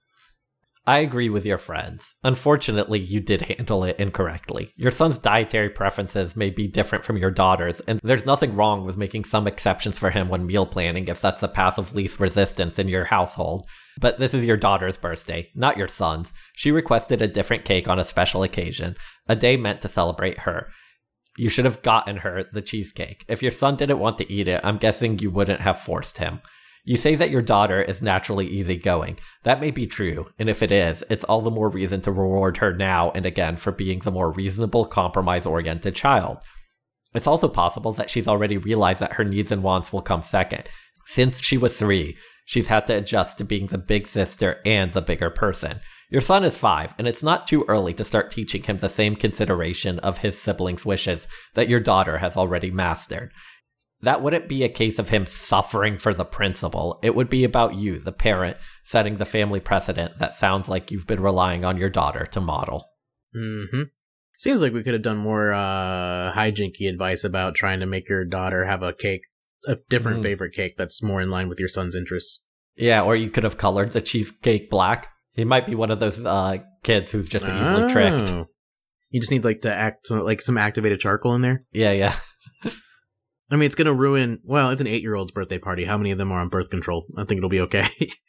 I agree with your friends. Unfortunately, you did handle it incorrectly. Your son's dietary preferences may be different from your daughter's, and there's nothing wrong with making some exceptions for him when meal planning if that's the path of least resistance in your household. But this is your daughter's birthday, not your son's. She requested a different cake on a special occasion, a day meant to celebrate her. You should have gotten her the cheesecake. If your son didn't want to eat it, I'm guessing you wouldn't have forced him. You say that your daughter is naturally easygoing. That may be true, and if it is, it's all the more reason to reward her now and again for being the more reasonable, compromise-oriented child. It's also possible that she's already realized that her needs and wants will come second. Since she was three, she's had to adjust to being the big sister and the bigger person. Your son is five, and it's not too early to start teaching him the same consideration of his siblings' wishes that your daughter has already mastered. That wouldn't be a case of him suffering for the principle. It would be about you, the parent, setting the family precedent that sounds like you've been relying on your daughter to model. Mm-hmm. Seems like we could have done more uh, hijinky advice about trying to make your daughter have a cake, a different mm. favorite cake that's more in line with your son's interests. Yeah, or you could have colored the cheesecake black. He might be one of those uh, kids who's just oh. easily tricked. You just need like to act like some activated charcoal in there. Yeah, yeah. I mean, it's going to ruin... Well, it's an eight-year-old's birthday party. How many of them are on birth control? I think it'll be okay.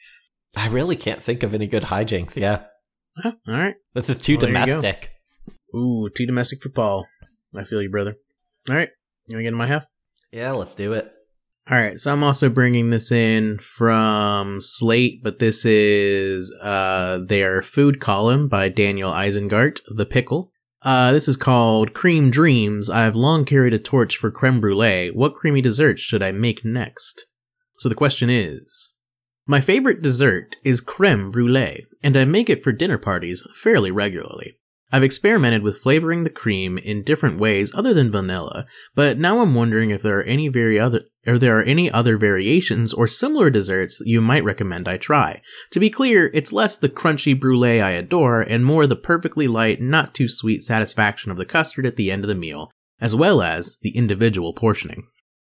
I really can't think of any good hijinks, yeah. Oh, all right. This is too well, domestic. Ooh, too domestic for Paul. I feel you, brother. All right. You want to get in my half? Yeah, let's do it. All right, so I'm also bringing this in from Slate, but this is uh, their food column by Daniel Isengart, The Pickle. Uh, this is called Cream Dreams. I've long carried a torch for creme brulee. What creamy dessert should I make next? So the question is, my favorite dessert is creme brulee, and I make it for dinner parties fairly regularly. I've experimented with flavoring the cream in different ways other than vanilla, but now I'm wondering if there are any very other if there are any other variations or similar desserts that you might recommend I try. To be clear, it's less the crunchy brulee I adore and more the perfectly light, not too sweet satisfaction of the custard at the end of the meal, as well as the individual portioning.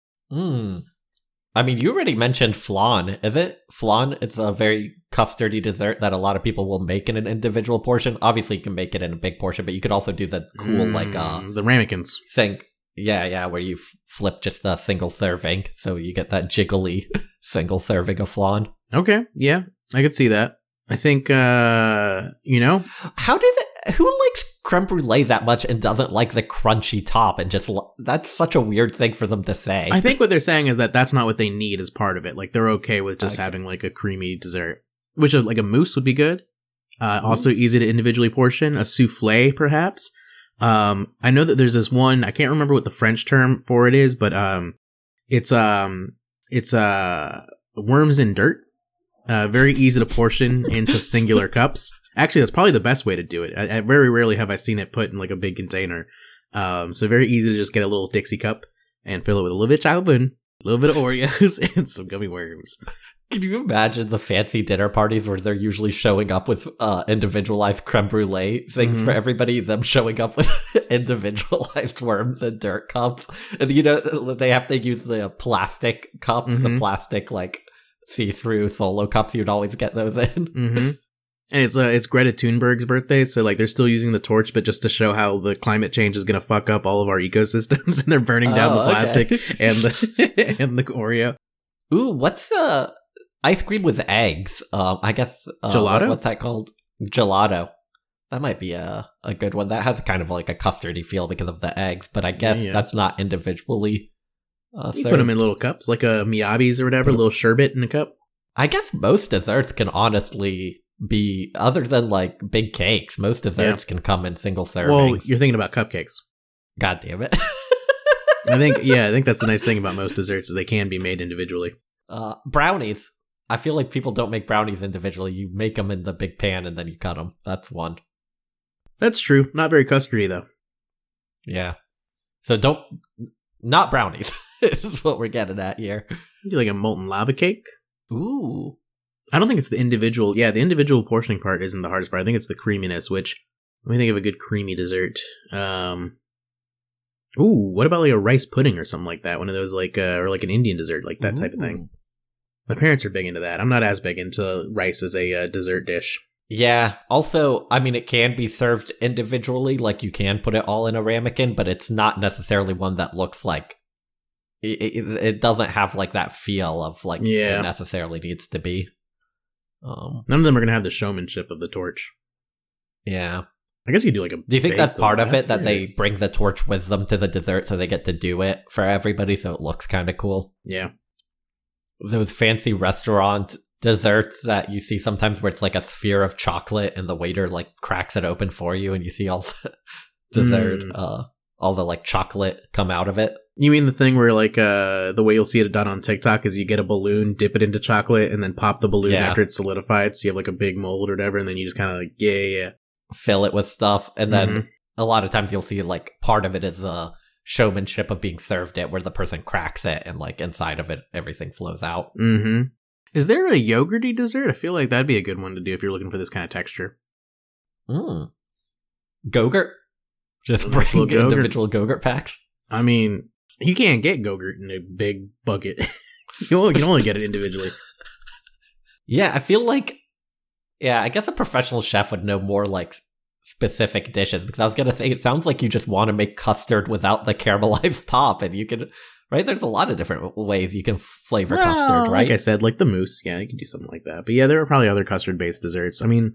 Hmm. I mean, you already mentioned flan. Is it flan? It's a very custardy dessert that a lot of people will make in an individual portion. Obviously, you can make it in a big portion, but you could also do the cool, mm, like, uh... the ramekins. Thing. Yeah, yeah, where you f- flip just a single serving, so you get that jiggly single serving of flan. Okay, yeah, I could see that. I think, uh, you know... How does it... Who likes creme brulee that much and doesn't like the crunchy top and just... That's such a weird thing for them to say. I think what they're saying is that that's not what they need as part of it. Like, they're okay with just okay. having, like, a creamy dessert. Which, is, like, a mousse would be good. Uh, mm-hmm. Also easy to individually portion. A souffle, perhaps. Um, I know that there's this one... I can't remember what the French term for it is, but um, it's, um, it's uh, worms in dirt. Uh, very easy to portion into singular cups. Actually, that's probably the best way to do it. I, I very rarely have I seen it put in like a big container. Um, so very easy to just get a little Dixie cup and fill it with a little bit of chocolate pudding, a little bit of Oreos, and some gummy worms. Can you imagine the fancy dinner parties where they're usually showing up with uh, individualized creme brulee things mm-hmm. for everybody, them showing up with individualized worms and dirt cups? And, you know, they have to use the plastic cups, mm-hmm. the plastic, like, see-through solo cups. You'd always get those in. Mm-hmm. And it's uh, it's Greta Thunberg's birthday, so like they're still using the torch, but just to show how the climate change is going to fuck up all of our ecosystems, and they're burning down Oh, the plastic okay. and the and the Oreo. Ooh, what's the ice cream with eggs? Um, I guess uh, Gelato? what- what's that called? Gelato. That might be a a good one. That has kind of like a custardy feel because of the eggs, but I guess Yeah. that's not individually. Uh, You served. put them in little cups, like a Miyabi's or whatever, a little sherbet in a cup. I guess most desserts can honestly be, other than like big cakes, most desserts can come in single servings. Well, you're thinking about cupcakes. God damn it. I think, yeah, I think that's the nice thing about most desserts is they can be made individually. uh, brownies. I feel like people don't make brownies individually. You make them in the big pan and then you cut them. That's one. That's true. Not very custardy though. Yeah. So don't, not brownies is what we're getting at here. You do like a molten lava cake. Ooh. I don't think it's the individual. Yeah, the individual portioning part isn't the hardest part. I think it's the creaminess. Which let me think of a good creamy dessert. Um, ooh, what about like a rice pudding or something like that? One of those like, uh, or like an Indian dessert, like that type of thing. My parents are big into that. I'm not as big into rice as a uh, dessert dish. Yeah. Also, I mean, it can be served individually. Like you can put it all in a ramekin, but it's not necessarily one that looks like it, it, it doesn't have like that feel of like Yeah. it necessarily needs to be. Um, None of them are gonna have the showmanship of the torch. yeah. I guess you do like a. Do you think that's baked part of it, Alaska, that or- they bring the torch with them to the dessert so they get to do it for everybody so it looks kind of cool? Yeah. Those fancy restaurant desserts that you see sometimes where it's like a sphere of chocolate and the waiter like cracks it open for you and you see all the dessert, Mm. uh, all the like chocolate come out of it. You mean the thing where like uh the way you'll see it done on TikTok is you get a balloon, dip it into chocolate, and then pop the balloon Yeah. after it's solidified, so you have like a big mold or whatever, and then you just kind of like yeah, yeah, yeah. Fill it with stuff. And then Mhm. a lot of times you'll see like part of it is uh, showmanship of being served it where the person cracks it and like inside of it, everything flows out. Mm-hmm. Is there a yogurty dessert? I feel like that'd be a good one to do if you're looking for this kind of texture. Mm. Go-Gurt? Just A nice bring little Go-Gurt. individual Go-Gurt packs? I mean, you can't get Go-Gurt in a big bucket. you, only, you can only get it individually. Yeah, I feel like, yeah, I guess a professional chef would know more like specific dishes because I was gonna say it sounds like you just want to make custard without the caramelized top, and you can, right? There's a lot of different ways you can flavor Well, custard, right? Like I said, like the mousse. Yeah, you can do something like that. But yeah, there are probably other custard-based desserts. I mean,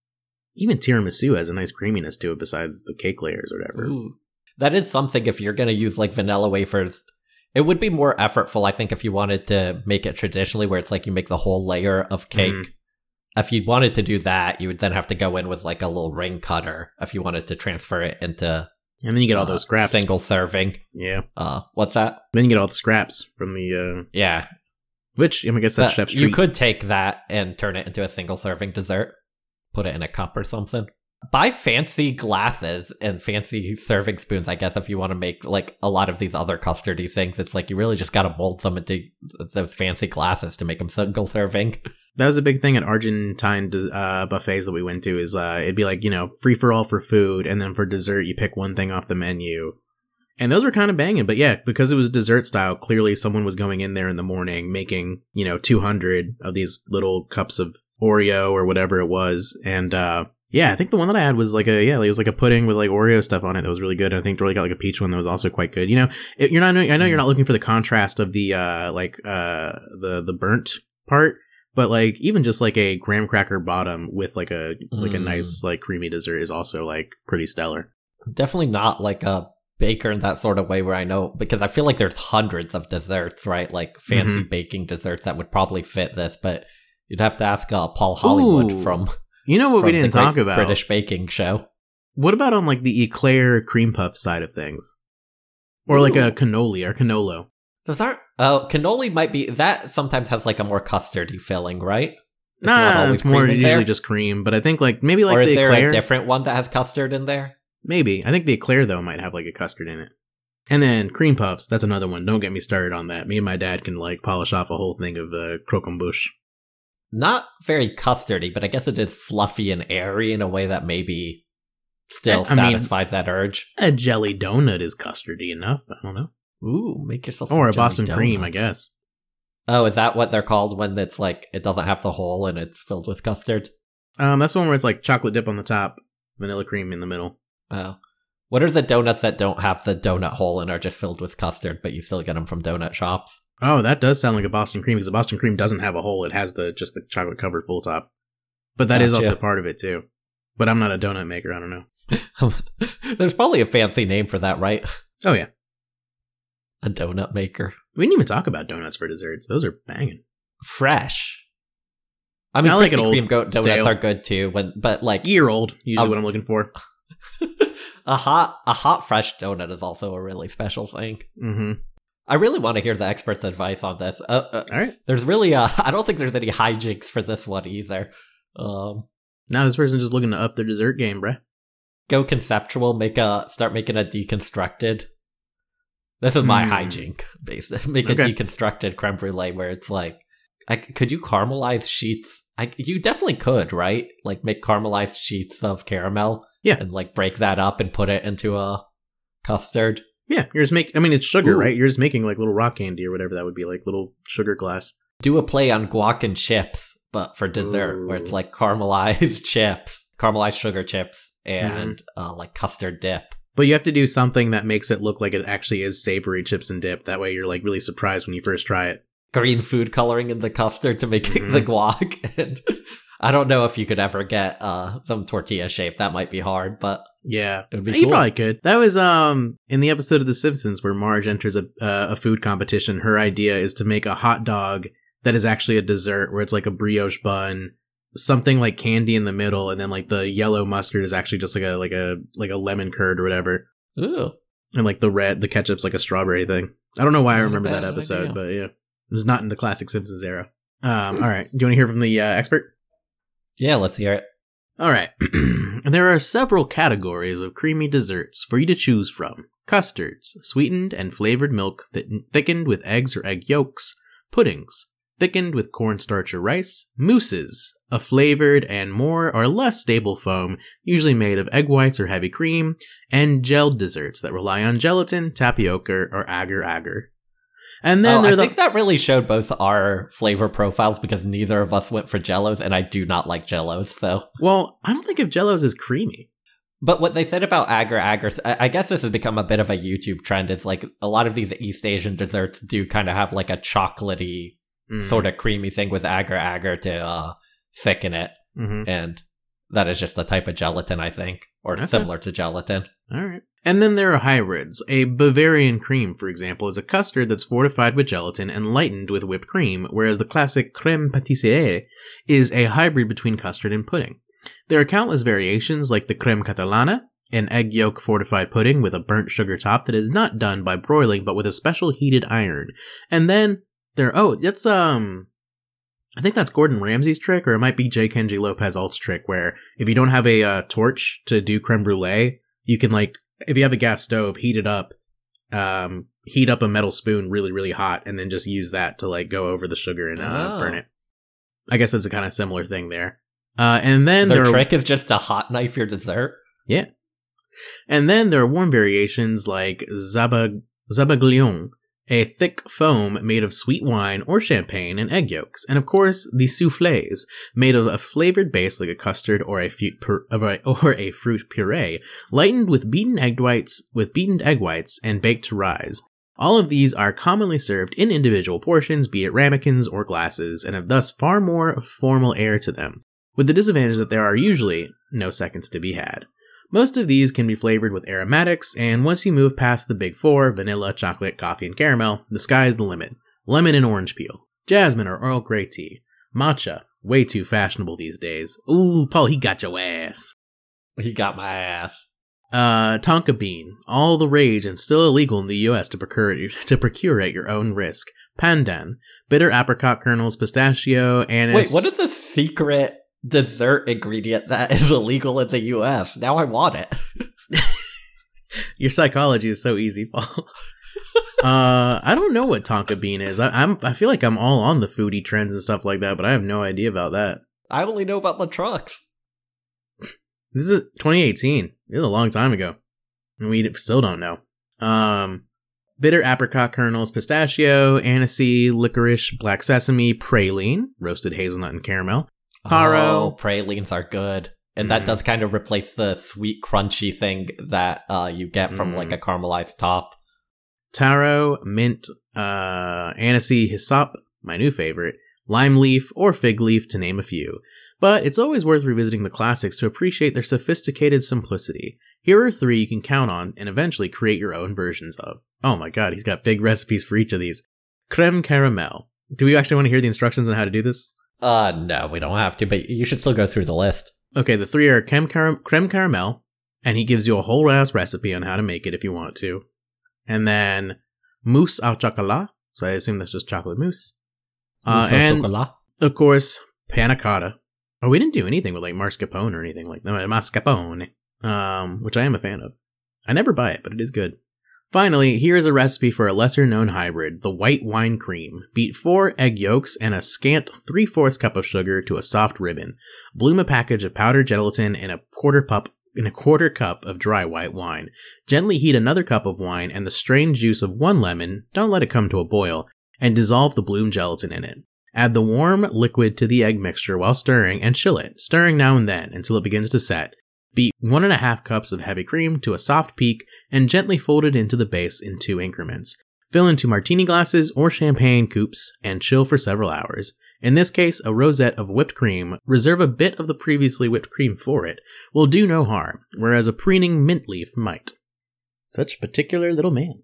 even tiramisu has a nice creaminess to it besides the cake layers or whatever. Ooh. That is something if you're gonna use like vanilla wafers. It would be more effortful, I think, if you wanted to make it traditionally, where it's like you make the whole layer of cake. Mhm. If you wanted to do that, you would then have to go in with like a little ring cutter if you wanted to transfer it into And then you get all uh, those scraps. single serving. Yeah. Uh, what's that? Then you get all the scraps from the, uh, Yeah, which, I, mean, I guess that's that- chef's you treat. could take that and turn it into a single serving dessert, put it in a cup or something. Buy fancy glasses and fancy serving spoons, I guess, if you want to make like a lot of these other custardy things. It's like you really just got to mold some into those fancy glasses to make them single serving. That was a big thing at Argentine uh, buffets that we went to is uh, it'd be like, you know, free for all for food. And then for dessert, you pick one thing off the menu. And those were kind of banging. But yeah, because it was dessert style, clearly someone was going in there in the morning making, you know, two hundred of these little cups of Oreo or whatever it was. And, uh, yeah, I think the one that I had was like a, yeah, it was like a pudding with like Oreo stuff on it that was really good. I think Dorley got like a peach one that was also quite good. You know, it, you're not, I know you're not looking for the contrast of the, uh, like, uh, the, the burnt part, but like even just like a graham cracker bottom with like a, like a Mm. nice, like creamy dessert is also like pretty stellar. Definitely not like a baker in that sort of way where I know, because I feel like there's hundreds of desserts, right? Like fancy Mhm. baking desserts that would probably fit this, but you'd have to ask uh, Paul Hollywood Ooh. from, You know what from we the didn't Great talk about? British Baking Show. What about on like the eclair cream puff side of things? Or like Ooh. a cannoli or cannolo. Those aren't. Oh, cannoli might be that. Sometimes has like a more custardy filling, right? It's not Nah, always it's more cream in usually there? just cream. But I think like maybe like or is the there eclair. a different one that has custard in there? Maybe. I think the eclair though might have like a custard in it. And then cream puffs, that's another one. Don't get me started on that. Me and my dad can like polish off a whole thing of uh, croquembouche. Not very custardy, but I guess it is fluffy and airy in a way that maybe still I mean- satisfies that urge. A jelly donut is custardy enough. I don't know. Ooh, make yourself Or a some jelly Boston cream, I donuts. guess. Oh, is that what they're called when it's like, it doesn't have the hole and it's filled with custard? Um, that's the one where it's like chocolate dip on the top, vanilla cream in the middle. Oh. What are the donuts that don't have the donut hole and are just filled with custard, but you still get them from donut shops? Oh, that does sound like a Boston cream, because the Boston cream doesn't have a hole. It has the just the chocolate covered full top. But that gotcha. Is also part of it too. But I'm not a donut maker. I don't know. There's probably a fancy name for that, right? Oh, yeah. A donut maker. We didn't even talk about donuts for desserts. Those are banging. Fresh. I mean, I like Krispy Kreme donuts stale. Are good too, when, but like year old. Usually, um, what I'm looking for. a hot, a hot fresh donut is also a really special thing. Mm-hmm. I really want to hear the expert's advice on this. Uh, uh, All right. There's really, uh, I don't think there's any hijinks for this one either. Um, now this person's just looking to up their dessert game, bruh. Go conceptual. Make a start making a deconstructed. This is my mm. hijink. Basically, make okay. a deconstructed creme brulee where it's like, I, could you caramelize sheets? I, you definitely could, right? Like make caramelized sheets of caramel. Yeah. And like break that up and put it into a custard. Yeah, you're just making, I mean, it's sugar, Ooh. Right? You're just making like little rock candy or whatever that would be, like little sugar glass. Do a play on guac and chips, but for dessert, Ooh. Where it's like caramelized chips, caramelized sugar chips, and mm-hmm. uh, like custard dip. But you have to do something that makes it look like it actually is savory chips and dip. That way you're like really surprised when you first try it. Green food coloring in the custard to make mm-hmm. the guac. And I don't know if you could ever get uh, some tortilla shape. That might be hard, but yeah, it would be you cool. probably could. That was um in the episode of The Simpsons where Marge enters a uh, a food competition. Her idea is to make a hot dog that is actually a dessert, where it's like a brioche bun, something like candy in the middle, and then like the yellow mustard is actually just like a like a like a lemon curd or whatever. Ooh. And like the red, the ketchup's like a strawberry thing. I don't know why I remember that episode, but yeah, it was not in the classic Simpsons era. Um, all right, do you want to hear from the uh, expert? Yeah, let's hear it. All right. There are several categories of creamy desserts for you to choose from. Custards, sweetened and flavored milk th- thickened with eggs or egg yolks. Puddings, thickened with cornstarch or rice. Mousses, a flavored and more or less stable foam, usually made of egg whites or heavy cream. And gelled desserts that rely on gelatin, tapioca, or agar-agar. And then oh, I the- think that really showed both our flavor profiles because neither of us went for Jellos, and I do not like Jellos, so. Well, I don't think of Jellos as creamy. But what they said about agar-agar, I guess this has become a bit of a YouTube trend, is like a lot of these East Asian desserts do kind of have like a chocolatey mm. sort of creamy thing with agar-agar to uh, thicken it. Mm-hmm. And that is just a type of gelatin, I think, or okay. similar to gelatin. All right. And then there are hybrids. A Bavarian cream, for example, is a custard that's fortified with gelatin and lightened with whipped cream, whereas the classic crème pâtissière is a hybrid between custard and pudding. There are countless variations like the crème catalana, an egg yolk fortified pudding with a burnt sugar top that is not done by broiling but with a special heated iron. And then there, oh, that's, um, I think that's Gordon Ramsay's trick, or it might be J. Kenji Lopez-Alt's trick, where if you don't have a uh, torch to do creme brulee, you can, like, if you have a gas stove, heat it up, um, heat up a metal spoon really, really hot, and then just use that to, like, go over the sugar and uh, oh. burn it. I guess it's a kind of similar thing there. Uh, and then Their there trick are, is just to hot knife your dessert? Yeah. And then there are warm variations like Zabag- Zabaglione, a thick foam made of sweet wine or champagne and egg yolks. And of course, the soufflés, made of a flavored base like a custard or a, fruit pur- or a fruit puree, lightened with beaten egg whites, with beaten egg whites and baked to rise. All of these are commonly served in individual portions, be it ramekins or glasses, and have thus far more formal air to them, with the disadvantage that there are usually no seconds to be had. Most of these can be flavored with aromatics, and once you move past the big four, vanilla, chocolate, coffee, and caramel, the sky's the limit. Lemon and orange peel, jasmine or Earl Grey tea, matcha, way too fashionable these days. Ooh, Paul, he got your ass. He got my ass. Uh, tonka bean, all the rage and still illegal in the U S to procure, to procure at your own risk. Pandan, bitter apricot kernels, pistachio, anise. Wait, what is the secret dessert ingredient that is illegal in the U S? Now I want it. Your psychology is so easy, Paul. uh, I don't know what tonka bean is. I, I'm. I feel like I'm all on the foodie trends and stuff like that, but I have no idea about that. I only know about the trucks. This is twenty eighteen. It was a long time ago, and we still don't know. Um, bitter apricot kernels, pistachio, aniseed, licorice, black sesame, praline, roasted hazelnut and caramel, taro. Oh, pralines are good. And mm. that does kind of replace the sweet, crunchy thing that uh, you get from mm. like a caramelized top. Taro, mint, uh, aniseed, hyssop, my new favorite, lime leaf, or fig leaf, to name a few. But it's always worth revisiting the classics to appreciate their sophisticated simplicity. Here are three you can count on and eventually create your own versions of. Oh my god, he's got big recipes for each of these. Creme caramel. Do we actually want to hear the instructions on how to do this? Uh, no, we don't have to, but you should still go through the list. Okay, the three are creme, car- creme caramel, and he gives you a whole ass recipe on how to make it if you want to. And then mousse au chocolat, so I assume that's just chocolate mousse. Uh, and, chocolat. Of course, panna cotta. Oh, we didn't do anything with like mascarpone or anything like that. Mascarpone, um, which I am a fan of. I never buy it, but it is good. Finally, here is a recipe for a lesser-known hybrid, the white wine cream. Beat four egg yolks and a scant three-fourths cup of sugar to a soft ribbon. Bloom a package of powdered gelatin in a quarter cup in a quarter cup of dry white wine. Gently heat another cup of wine and the strained juice of one lemon. Don't let it come to a boil, and dissolve the bloom gelatin in it. Add the warm liquid to the egg mixture while stirring and chill it, stirring now and then until it begins to set. Beat one and a half cups of heavy cream to a soft peak and gently fold it into the base in two increments. Fill into martini glasses or champagne coupes and chill for several hours. In this case, a rosette of whipped cream, reserve a bit of the previously whipped cream for it, will do no harm, whereas a preening mint leaf might. Such a particular little man.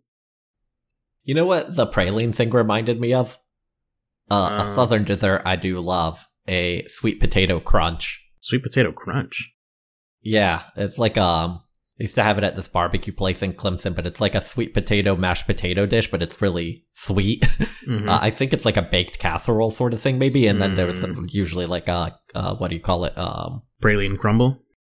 You know what the praline thing reminded me of? Uh, uh, a southern dessert I do love, a sweet potato crunch. Sweet potato crunch? Yeah, it's like, um, I used to have it at this barbecue place in Clemson, but it's like a sweet potato mashed potato dish, but it's really sweet. Mm-hmm. uh, I think it's like a baked casserole sort of thing, maybe, and then mm. there's usually like a, uh, what do you call it? Um, praline crumble?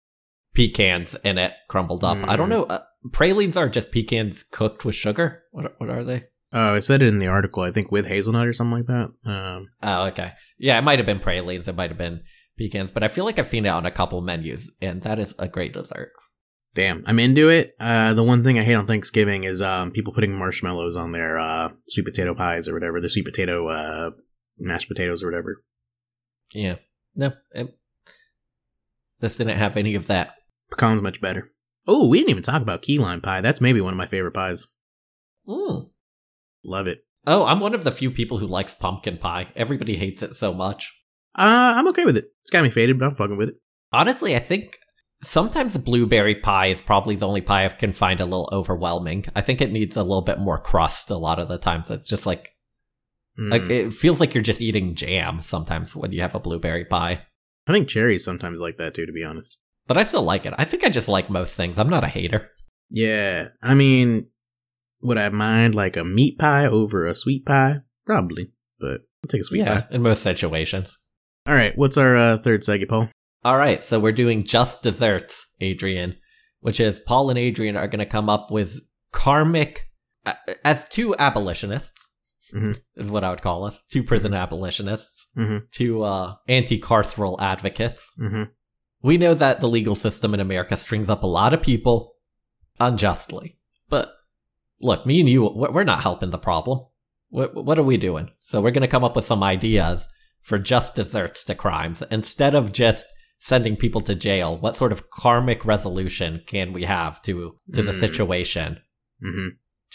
Pecans in it, crumbled up. Mm. I don't know, uh, pralines are just pecans cooked with sugar? What, what are they? Oh, I said it in the article, I think with hazelnut or something like that. Um, oh, okay. Yeah, it might have been pralines, it might have been pecans, but I feel like I've seen it on a couple menus, and that is a great dessert. Damn, I'm into it. Uh, the one thing I hate on Thanksgiving is um, people putting marshmallows on their uh, sweet potato pies or whatever, the sweet potato uh, mashed potatoes or whatever. Yeah, no, it, this didn't have any of that. Pecan's much better. Oh, we didn't even talk about key lime pie. That's maybe one of my favorite pies. Mm. Love it. Oh, I'm one of the few people who likes pumpkin pie. Everybody hates it so much. Uh, I'm okay with it. It's got me faded, but I'm fucking with it. Honestly, I think sometimes blueberry pie is probably the only pie I can find a little overwhelming. I think it needs a little bit more crust a lot of the times. It's just like, mm. like it feels like you're just eating jam sometimes when you have a blueberry pie. I think cherries sometimes like that too, to be honest. But I still like it. I think I just like most things. I'm not a hater. Yeah, I mean, would I mind like a meat pie over a sweet pie? Probably, but I'll take a sweet yeah, pie. In most situations. All right, what's our uh, third segment, Paul? All right, so we're doing just desserts, Adrian, which is Paul and Adrian are going to come up with karmic, uh, as two abolitionists, mm-hmm. is what I would call us, two prison abolitionists, mm-hmm. two uh, anti-carceral advocates. Mm-hmm. We know that the legal system in America strings up a lot of people unjustly, but look, me and you, we're not helping the problem. What, what are we doing? So we're going to come up with some ideas for just desserts to crimes. Instead of just sending people to jail, what sort of karmic resolution can we have to, to mm. the situation mm-hmm.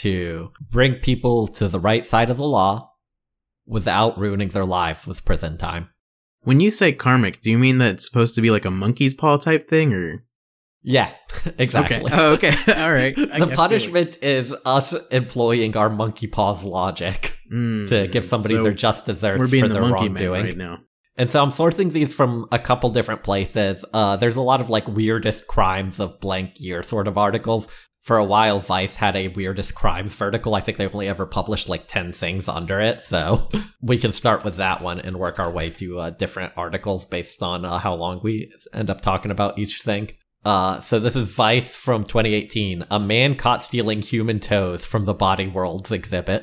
to bring people to the right side of the law without ruining their lives with prison time? When you say karmic, do you mean that it's supposed to be like a monkey's paw type thing, or? Yeah, exactly. Okay. Oh, okay. All right. The punishment is us employing our monkey paws logic mm, to give somebody so their just desserts we're being for the their monkey wrongdoing. Man right now. And so I'm sourcing these from a couple different places. Uh, there's a lot of like weirdest crimes of blank year sort of articles. For a while, Vice had a weirdest crimes vertical. I think they only ever published like ten things under it. So we can start with that one and work our way to uh, different articles based on uh, how long we end up talking about each thing. Uh, so this is Vice from twenty eighteen. A man caught stealing human toes from the Body Worlds exhibit.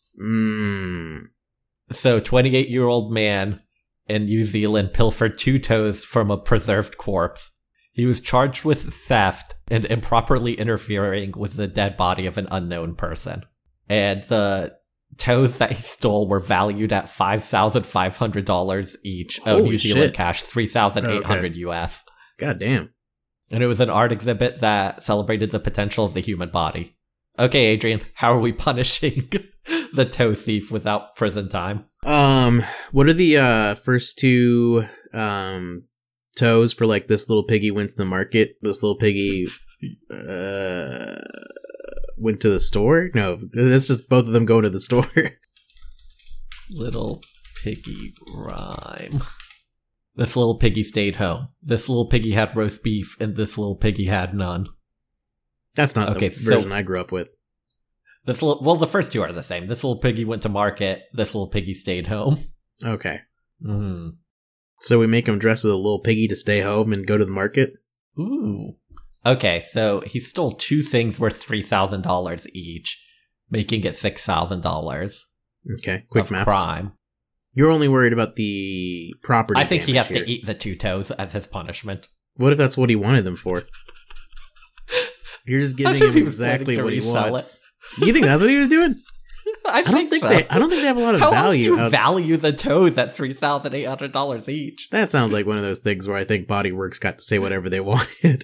Mm. So twenty-eight-year-old man in New Zealand pilfered two toes from a preserved corpse. He was charged with theft and improperly interfering with the dead body of an unknown person. and the toes that he stole were valued at five thousand five hundred dollars each. Oh, Holy New Zealand shit. cash, three thousand eight hundred Okay. U S. God damn. And it was an art exhibit that celebrated the potential of the human body. Okay, Adrian, how are we punishing the toe thief without prison time? Um, what are the uh first two um toes for like this little piggy went to the market? This little piggy uh went to the store? No, that's just both of them going to the store. Little piggy rhyme. This little piggy stayed home. This little piggy had roast beef, and this little piggy had none. That's not Okay, the so- version I grew up with. This little, well, the first two are the same. This little piggy went to market. This little piggy stayed home. Okay. Mm. So we make him dress as a little piggy to stay home and go to the market? Ooh. Okay, so he stole two things worth three thousand dollars each, making it six thousand dollars Okay, quick of maths. crime. You're only worried about the property I think he has damage here. to eat the two toes as his punishment. What if that's what he wanted them for? You're just I giving think him he was planning exactly to what he resell wants. You think that's what he was doing? I, I don't think so. they. I don't think they have a lot of How value. else do you outs- value the toes at three thousand eight hundred dollars each? That sounds like one of those things where I think Body Works got to say whatever they wanted.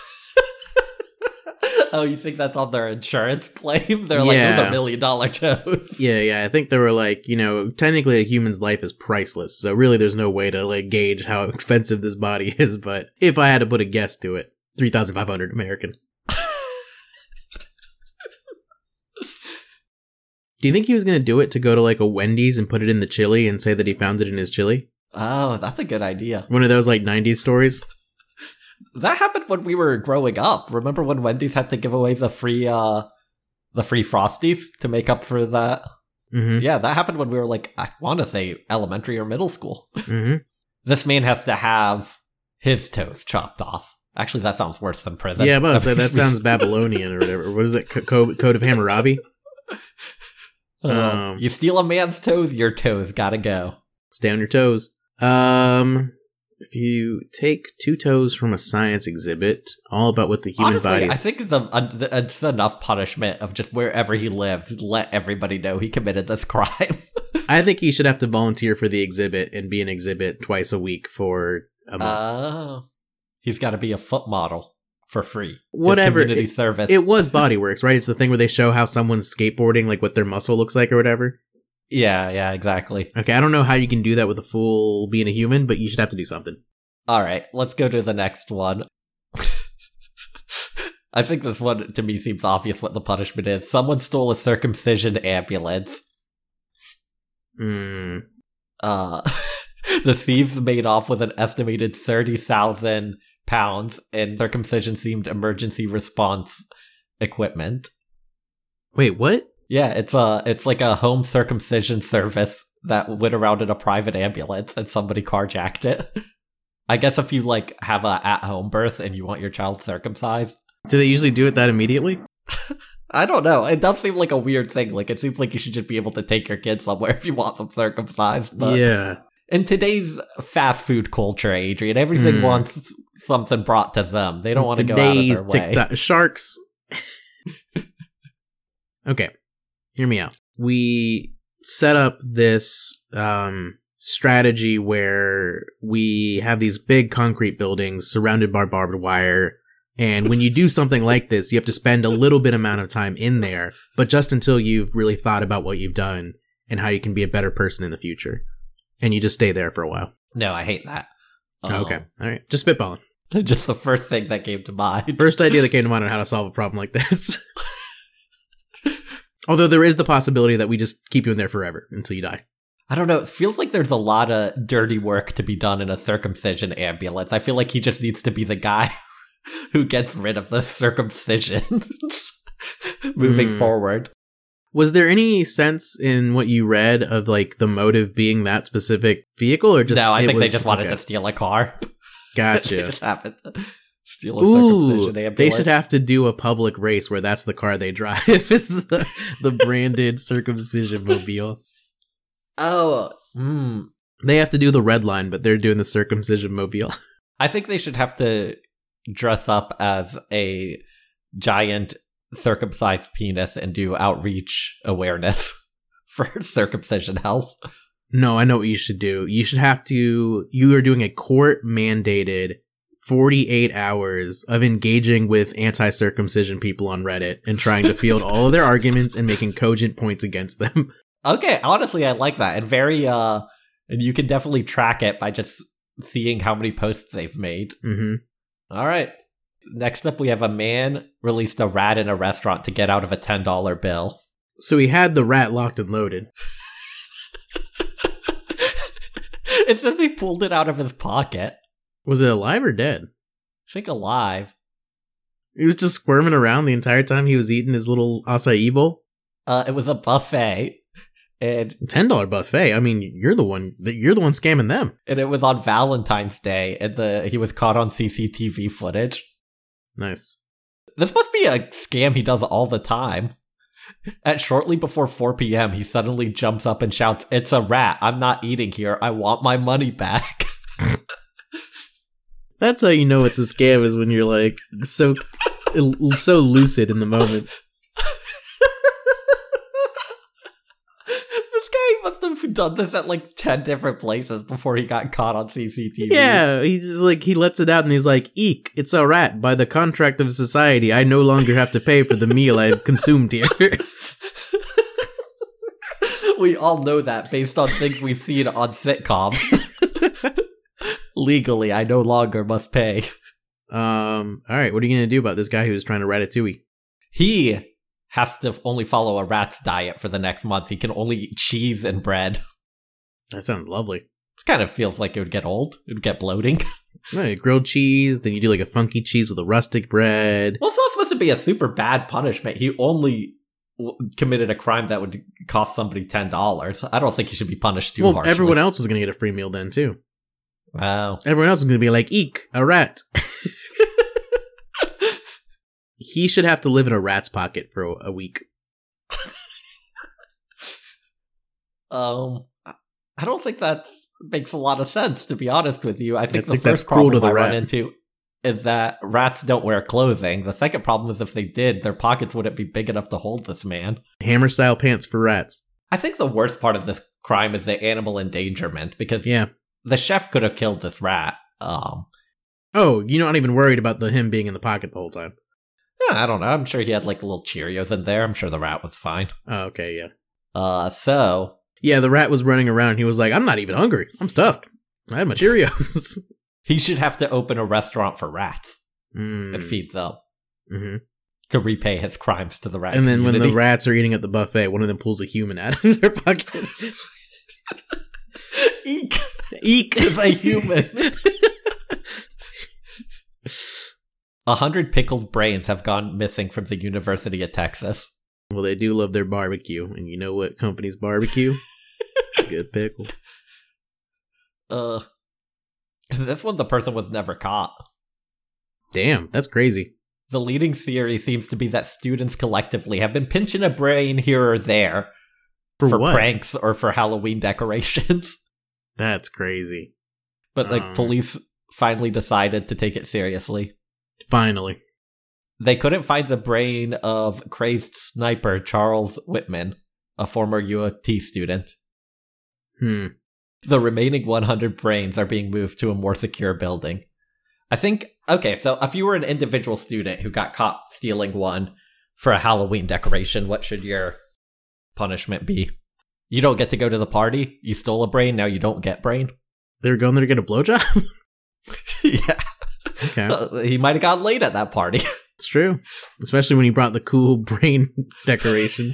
Oh, you think that's on their insurance claim? They're like, those Yeah. are million dollar toes. Yeah, yeah. I think they were like, you know, technically a human's life is priceless, so really there's no way to like gauge how expensive this body is. But if I had to put a guess to it, three thousand five hundred American. Do you think he was gonna do it to go to like a Wendy's and put it in the chili and say that he found it in his chili? Oh, that's a good idea. One of those like nineties stories. That happened when we were growing up. Remember when Wendy's had to give away the free, uh, the free Frosties to make up for that? Mm-hmm. Yeah, that happened when we were like, I want to say elementary or middle school. Mm-hmm. This man has to have his toes chopped off. Actually, that sounds worse than prison. Yeah, but so that makes me- sounds Babylonian or whatever. What is it? Co- Code, Code of Hammurabi? Um, Um, you steal a man's toes, your toes gotta go. Stay on your toes. Um, if you take two toes from a science exhibit, all about what the human Honestly, body I is. think it's, a, a, it's enough punishment of just wherever he lives, let everybody know he committed this crime. I think he should have to volunteer for the exhibit and be an exhibit twice a week for a month. Oh. He's got to be a foot model for free. His Whatever. community It, service. it was Bodyworks, right? It's the thing where they show how someone's skateboarding, like what their muscle looks like or whatever. yeah, yeah, exactly. Okay, I don't know how you can do that with a full being a human, but you should have to do something. All right, let's go to the next one. I think this one, to me, seems obvious what the punishment is. Someone stole a circumcision ambulance. Hmm. Uh, the thieves made off with an estimated thirty thousand pounds in circumcision-themed emergency response equipment. Wait, what? Yeah, it's a it's like a home circumcision service that went around in a private ambulance and somebody carjacked it. I guess if you like have a at-home birth and you want your child circumcised. Do they usually do it that immediately? I don't know. It does seem like a weird thing. Like it seems like you should just be able to take your kid somewhere if you want them circumcised. But Yeah. in today's fast food culture, Adrian, everything Mm. wants something brought to them. They don't want to go out of Today's their way. TikTok sharks. Okay, hear me out. We set up this um, strategy where we have these big concrete buildings surrounded by barbed wire. And when you do something like this, you have to spend a little bit amount of time in there, but just until you've really thought about what you've done and how you can be a better person in the future. And you just stay there for a while. No, I hate that. Um, Okay. All right. Just spitballing. Just the first thing that came to mind. First idea that came to mind on how to solve a problem like this. Although there is the possibility that we just keep you in there forever until you die. I don't know. It feels like there's a lot of dirty work to be done in a circumcision ambulance. I feel like he just needs to be the guy who gets rid of the circumcision moving Hmm. forward. Was there any sense in what you read of like the motive being that specific vehicle, or just no, I it think they was- just wanted okay. to steal a car. they Gotcha. just happened to steal a Ooh, circumcision ambulance. they should have to do a public race where that's the car they drive. It's the the branded circumcision mobile. Oh, mm. They have to do the red line, but they're doing the circumcision mobile. I think they should have to dress up as a giant circumcised penis and do outreach awareness for circumcision health. No, I know what you should do. You should have to, you are doing a court mandated forty-eight hours of engaging with anti-circumcision people on Reddit and trying to field all of their arguments and making cogent points against them. Okay, honestly, I like that. And very, uh, and you can definitely track it by just seeing how many posts they've made. Mm-hmm. All right. Next up, we have a man released a rat in a restaurant to get out of a ten dollar bill. So he had the rat locked and loaded. It says he pulled it out of his pocket. Was it alive or dead? I think alive. He was just squirming around the entire time he was eating his little acai bowl? Uh, it was a buffet. And ten dollar buffet. I mean, you're the one you're the one scamming them. And it was on Valentine's Day, and the he was caught on C C T V footage. Nice. This must be a scam he does all the time. At shortly before four p.m., he suddenly jumps up and shouts, "It's a rat. I'm not eating here. I want my money back." That's how you know it's a scam, is when you're like so so lucid in the moment. This guy must have done this at like ten different places before he got caught on C C T V. Yeah, he's just like, he lets it out and he's like, "Eek, it's a rat. By the contract of society, I no longer have to pay for the meal I've consumed here." We all know that based on things we've seen on sitcoms. Legally, I no longer must pay. Um, alright, what are you gonna do about this guy who's trying to ratatouille? He has to only follow a rat's diet for the next month. He can only eat cheese and bread. That sounds lovely. It kind of feels like it would get old. It would get bloating. Right, grilled cheese, then you do like a funky cheese with a rustic bread. Well, it's not supposed to be a super bad punishment. He only w- committed a crime that would cost somebody ten dollars. I don't think he should be punished too well, harshly. Everyone else was gonna get a free meal then, too. Wow. Everyone else is gonna be like, "Eek, a rat." He should have to live in a rat's pocket for a week. um, I don't think that makes a lot of sense, to be honest with you. I think I the think that's first cruel to problem the I run rat. into is that rats don't wear clothing. The second problem is if they did, their pockets wouldn't be big enough to hold this man. Hammer style pants for rats. I think the worst part of this crime is the animal endangerment, because Yeah. the chef could have killed this rat. Um, Oh, you're not even worried about the him being in the pocket the whole time. yeah, I don't know. I'm sure he had like little Cheerios in there. I'm sure the rat was fine. Oh, okay, yeah. Uh, so Yeah, the rat was running around and he was like, "I'm not even hungry. I'm stuffed. I had my Cheerios." he should have to open a restaurant for rats mm. and feed them Mm-hmm. to repay his crimes to the rat And then when community. the rats are eating at the buffet, one of them pulls a human out of their pocket. Eek! Eek! It's a human. A hundred pickled brains have gone missing from the University of Texas. Well, they do love their barbecue, and you know what company's barbecue? Good pickle. Uh, this one, the person was never caught. Damn, that's crazy. The leading theory seems to be that students collectively have been pinching a brain here or there For, for what? pranks or for Halloween decorations. That's crazy. But, like, Um. police finally decided to take it seriously. Finally. They couldn't find the brain of crazed sniper Charles Whitman, a former U of T student. Hmm. The remaining one hundred brains are being moved to a more secure building. I think, okay, so if you were an individual student who got caught stealing one for a Halloween decoration, what should your punishment be? You don't get to go to the party. You stole a brain. Now you don't get brain. They were going there to get a blowjob? Yeah. Okay. Uh, he might have gotten late at that party. It's true. Especially when you brought the cool brain decoration.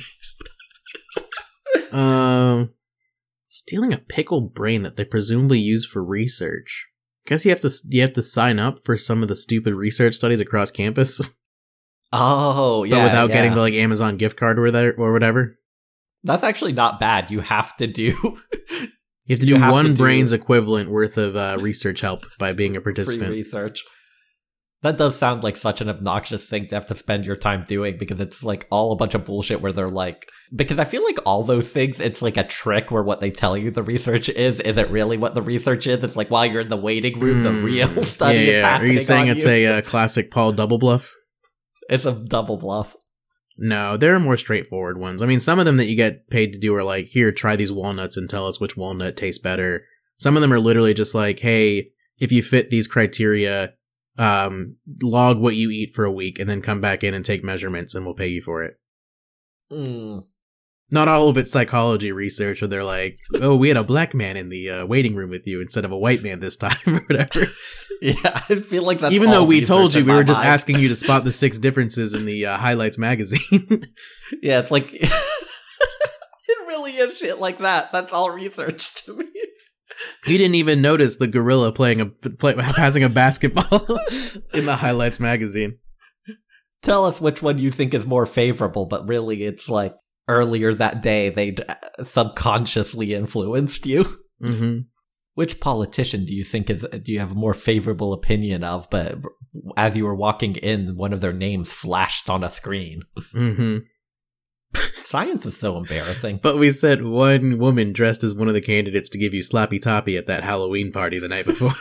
um, stealing a pickled brain that they presumably use for research. Guess you have to you have to sign up for some of the stupid research studies across campus, Oh, yeah. but without yeah. getting the like Amazon gift card or that or whatever. That's actually not bad. You have to do You have to You do have one to do- brain's equivalent worth of uh, research help by being a free participant. research. That does sound like such an obnoxious thing to have to spend your time doing, because it's like all a bunch of bullshit where they're like, because I feel like all those things, it's like a trick where what they tell you the research is isn't really what the research is. It's like while you're in the waiting room, the Mm. real study yeah, is yeah. Are happening. you saying on it's you. a uh, classic Paul double bluff? It's a double bluff. No, there are more straightforward ones. I mean, some of them that you get paid to do are like, here, try these walnuts and tell us which walnut tastes better. Some of them are literally just like, hey, if you fit these criteria, um, log what you eat for a week and then come back in and take measurements and we'll pay you for it. Mm. Not all of it's psychology research where they're like, oh, we had a black man in the uh, waiting room with you instead of a white man this time or whatever. Yeah, I feel like that's even though we told you we were just mind. asking you to spot the six differences in the uh, Highlights magazine. Yeah, it's like it really is shit like that. That's all research to me. You didn't even notice the gorilla playing a play, passing a basketball in the Highlights magazine. Tell us which one you think is more favorable, but really it's like earlier that day they subconsciously influenced you. Mm-hmm. Which politician do you think is do you have a more favorable opinion of, but as you were walking in, one of their names flashed on a screen? Mm-hmm. Science is so embarrassing. But we said one woman dressed as one of the candidates to give you sloppy toppy at that Halloween party the night before.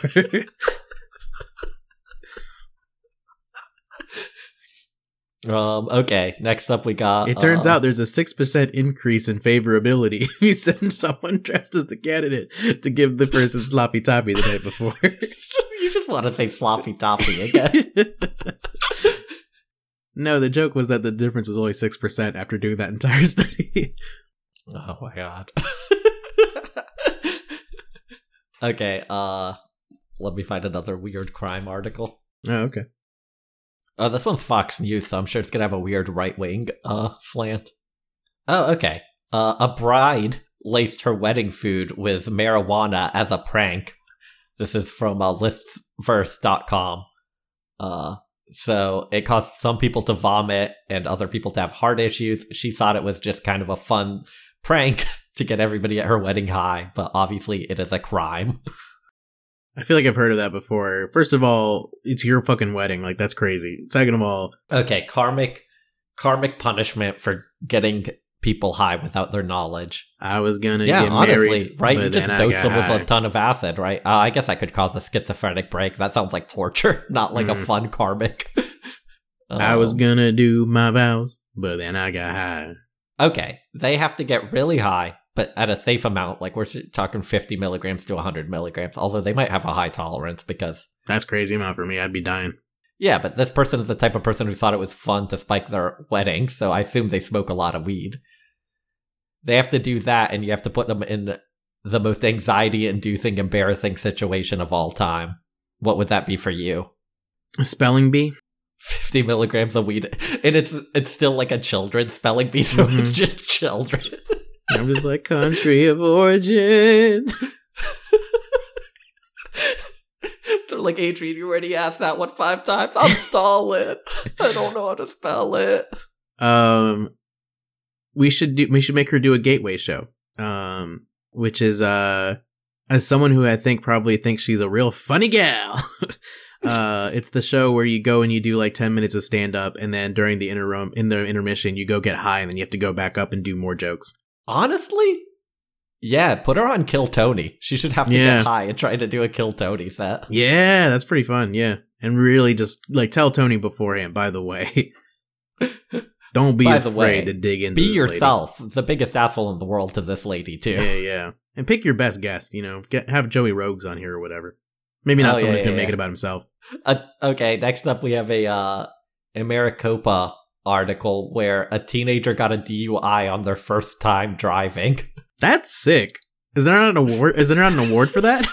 um. Okay. Next up, we got. It turns uh, out there's a six percent increase in favorability if you send someone dressed as the candidate to give the person sloppy toppy the night before. You just want to say sloppy toppy again. No, the joke was that the difference was only six percent after doing that entire study. Oh my god. Okay, uh, let me find another weird crime article. Oh, okay. Oh, this one's Fox News, so I'm sure it's gonna have a weird right-wing, uh, slant. Oh, okay. Uh, a bride laced her wedding food with marijuana as a prank. This is from uh, lists verse dot com. Uh, So it caused some people to vomit and other people to have heart issues. She thought it was just kind of a fun prank to get everybody at her wedding high, but obviously it is a crime. I feel like I've heard of that before. First of all, it's your fucking wedding. Like, that's crazy. Second of all... Okay, karmic karmic punishment for getting people high without their knowledge. I was gonna yeah, get honestly, married, right? You just dose them with high. a ton of acid, right? Uh, I guess I could cause a schizophrenic break. That sounds like torture, not like mm. a fun karmic. um, I was gonna do my vows, but then I got high. Okay, they have to get really high, but at a safe amount. Like we're talking fifty milligrams to one hundred milligrams, although they might have a high tolerance because... That's crazy amount for me. I'd be dying. Yeah, but this person is the type of person who thought it was fun to spike their wedding, so I assume they smoke a lot of weed. They have to do that, and you have to put them in the most anxiety-inducing, embarrassing situation of all time. What would that be for you? A spelling bee? fifty milligrams of weed. And it's it's still like a children's spelling bee, so mm-hmm. it's just children. I'm just like, country of origin. They're like, Adrian, you already asked that one five times. I'm stalling. I don't know how to spell it. Um... We should do. We should make her do a gateway show, um, which is uh, as someone who I think probably thinks she's a real funny gal. uh, it's the show where you go and you do like ten minutes of stand up, and then during the interim, in the intermission, you go get high, and then you have to go back up and do more jokes. Honestly, yeah, put her on Kill Tony. She should have to yeah. get high and try to do a Kill Tony set. Yeah, that's pretty fun. Yeah, and really just like tell Tony beforehand. By the way. Don't be By afraid the way, to dig into Be this yourself, lady. The biggest asshole in the world to this lady, too. Yeah, yeah. And pick your best guest, you know. Get Have Joey Rogues on here or whatever. Maybe not oh, someone yeah, who's going to yeah, make yeah. it about himself. Uh, okay, next up we have a uh, a Maricopa article where a teenager got a D U I on their first time driving. That's sick. Is there not an award? Is there not an award for that?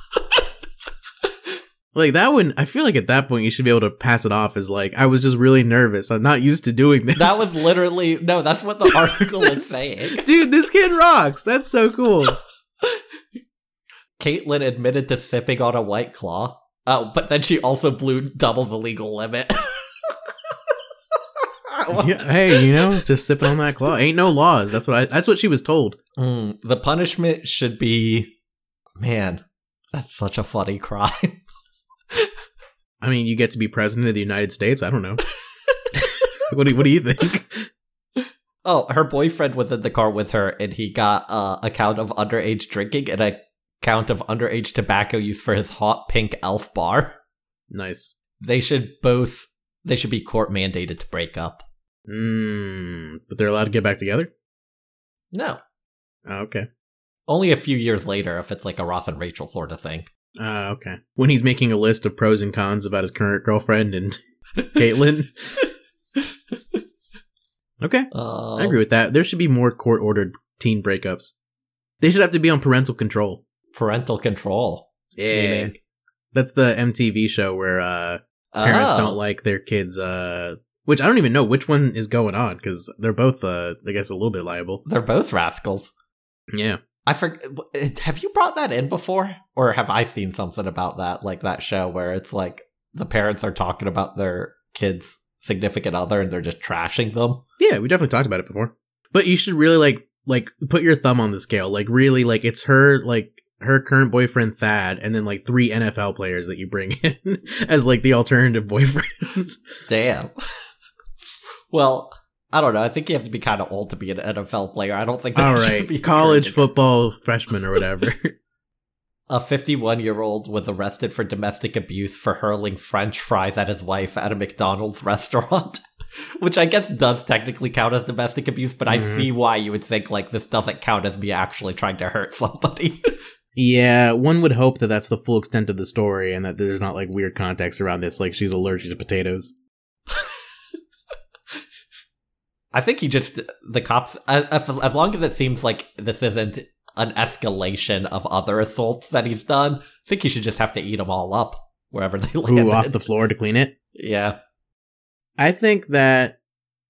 Like, that one, I feel like at that point you should be able to pass it off as like, I was just really nervous. I'm not used to doing this. That was literally, no, that's what the article is saying. Dude, this kid rocks. That's so cool. Caitlin admitted to sipping on a White Claw. Oh, but then she also blew double the legal limit. Yeah, hey, you know, just sipping on that claw. Ain't no laws. That's what I, that's what she was told. Mm, the punishment should be, man, that's such a funny crime. I mean, you get to be president of the United States? I don't know. what, do, what do you think? Oh, her boyfriend was in the car with her, and he got uh, a count of underage drinking and a count of underage tobacco use for his hot pink elf bar. Nice. They should both, they should be court mandated to break up. Mm, but they're allowed to get back together? No. Oh, okay. Only a few years later if it's like a Ross and Rachel sort of thing. Uh, okay. When he's making a list of pros and cons about his current girlfriend and Caitlyn. Okay. Uh, I agree with that. There should be more court-ordered teen breakups. They should have to be on parental control. Parental control. Yeah. Meaning? That's the M T V show where uh, parents Oh. don't like their kids, uh, which I don't even know which one is going on, because they're both, uh, I guess, a little bit liable. They're both rascals. Yeah. I forget. Have you brought that in before? Or have I seen something about that? Like that show where it's like the parents are talking about their kids' significant other and they're just trashing them? Yeah, we definitely talked about it before. But you should really, like, like put your thumb on the scale. Like, really, like, it's her, like, her current boyfriend, Thad, and then, like, three N F L players that you bring in as, like, the alternative boyfriends. Damn. Well, I don't know. I think you have to be kind of old to be an N F L player. I don't think that All should right, be college encouraged. football freshman or whatever. A fifty-one-year-old was arrested for domestic abuse for hurling French fries at his wife at a McDonald's restaurant, which I guess does technically count as domestic abuse, but I Mhm. see why you would think, like, this doesn't count as me actually trying to hurt somebody. Yeah, one would hope that that's the full extent of the story and that there's not, like, weird context around this, like she's allergic to potatoes. I think he just, the cops, as, as long as it seems like this isn't an escalation of other assaults that he's done, I think he should just have to eat them all up wherever they land. Ooh, off the floor to clean it? Yeah. I think that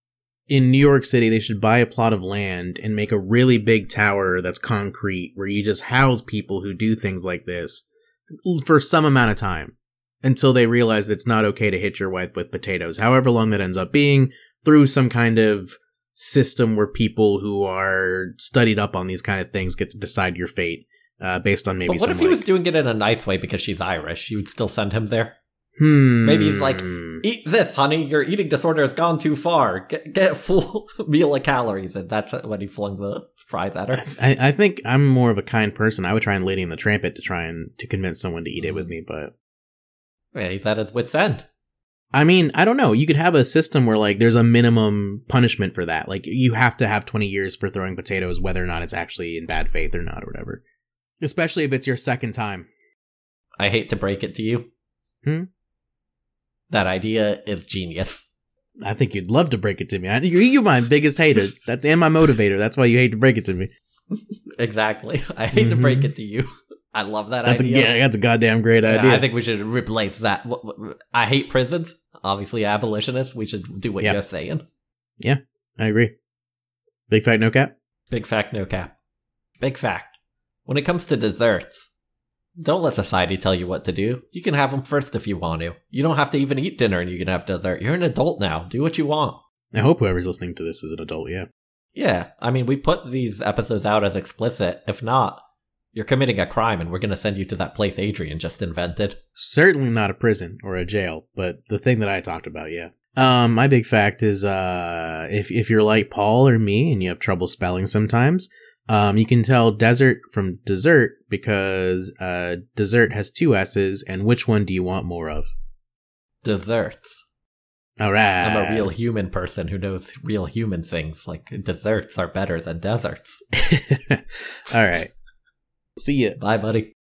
in New York City, they should buy a plot of land and make a really big tower that's concrete where you just house people who do things like this for some amount of time until they realize that it's not okay to hit your wife with potatoes, however long that ends up being, through some kind of system where people who are studied up on these kind of things get to decide your fate uh, based on maybe But what some, if he like, was doing it in a nice way because she's Irish? You would still send him there? hmm. Maybe he's like, eat this, honey. Your eating disorder has gone too far. Get, get a full meal of calories. And that's when he flung the fries at her. I, I think I'm more of a kind person. I would try and Lady and the Tramp it to try and to convince someone to eat it with me, but Yeah, he's at his wit's end. I mean, I don't know. You could have a system where, like, there's a minimum punishment for that. Like, you have to have twenty years for throwing potatoes, whether or not it's actually in bad faith or not, or whatever. Especially if it's your second time. I hate to break it to you. Hmm? That idea is genius. I think you'd love to break it to me. I, you're, you're my biggest hater. That's and my motivator. That's why you hate to break it to me. Exactly. I hate to Mhm. break it to you. I love that That's a idea. yeah, that's a goddamn great Yeah, idea. I think we should replace that. Wh- wh- I hate prisons. Obviously, abolitionists. We should do what Yeah. you're saying. I agree. Big fact, no cap. Big fact, no cap. Big fact. When it comes to desserts, don't let society tell you what to do. You can have them first if you want to. You don't have to even eat dinner and you can have dessert. You're an adult now. Do what you want. I hope whoever's listening to this is an adult. Yeah. Yeah, I mean, we put these episodes out as explicit. If not, you're committing a crime and we're going to send you to that place Adrian just invented. Certainly not a prison or a jail, but the thing that I talked about, yeah. Um, my big fact is, uh, if, if you're like Paul or me and you have trouble spelling sometimes, um, you can tell desert from dessert because, uh, dessert has two S's, and which one do you want more of? Desserts. Alright. I'm a real human person who knows real human things. Like, desserts are better than deserts. Alright. See ya. Bye, buddy.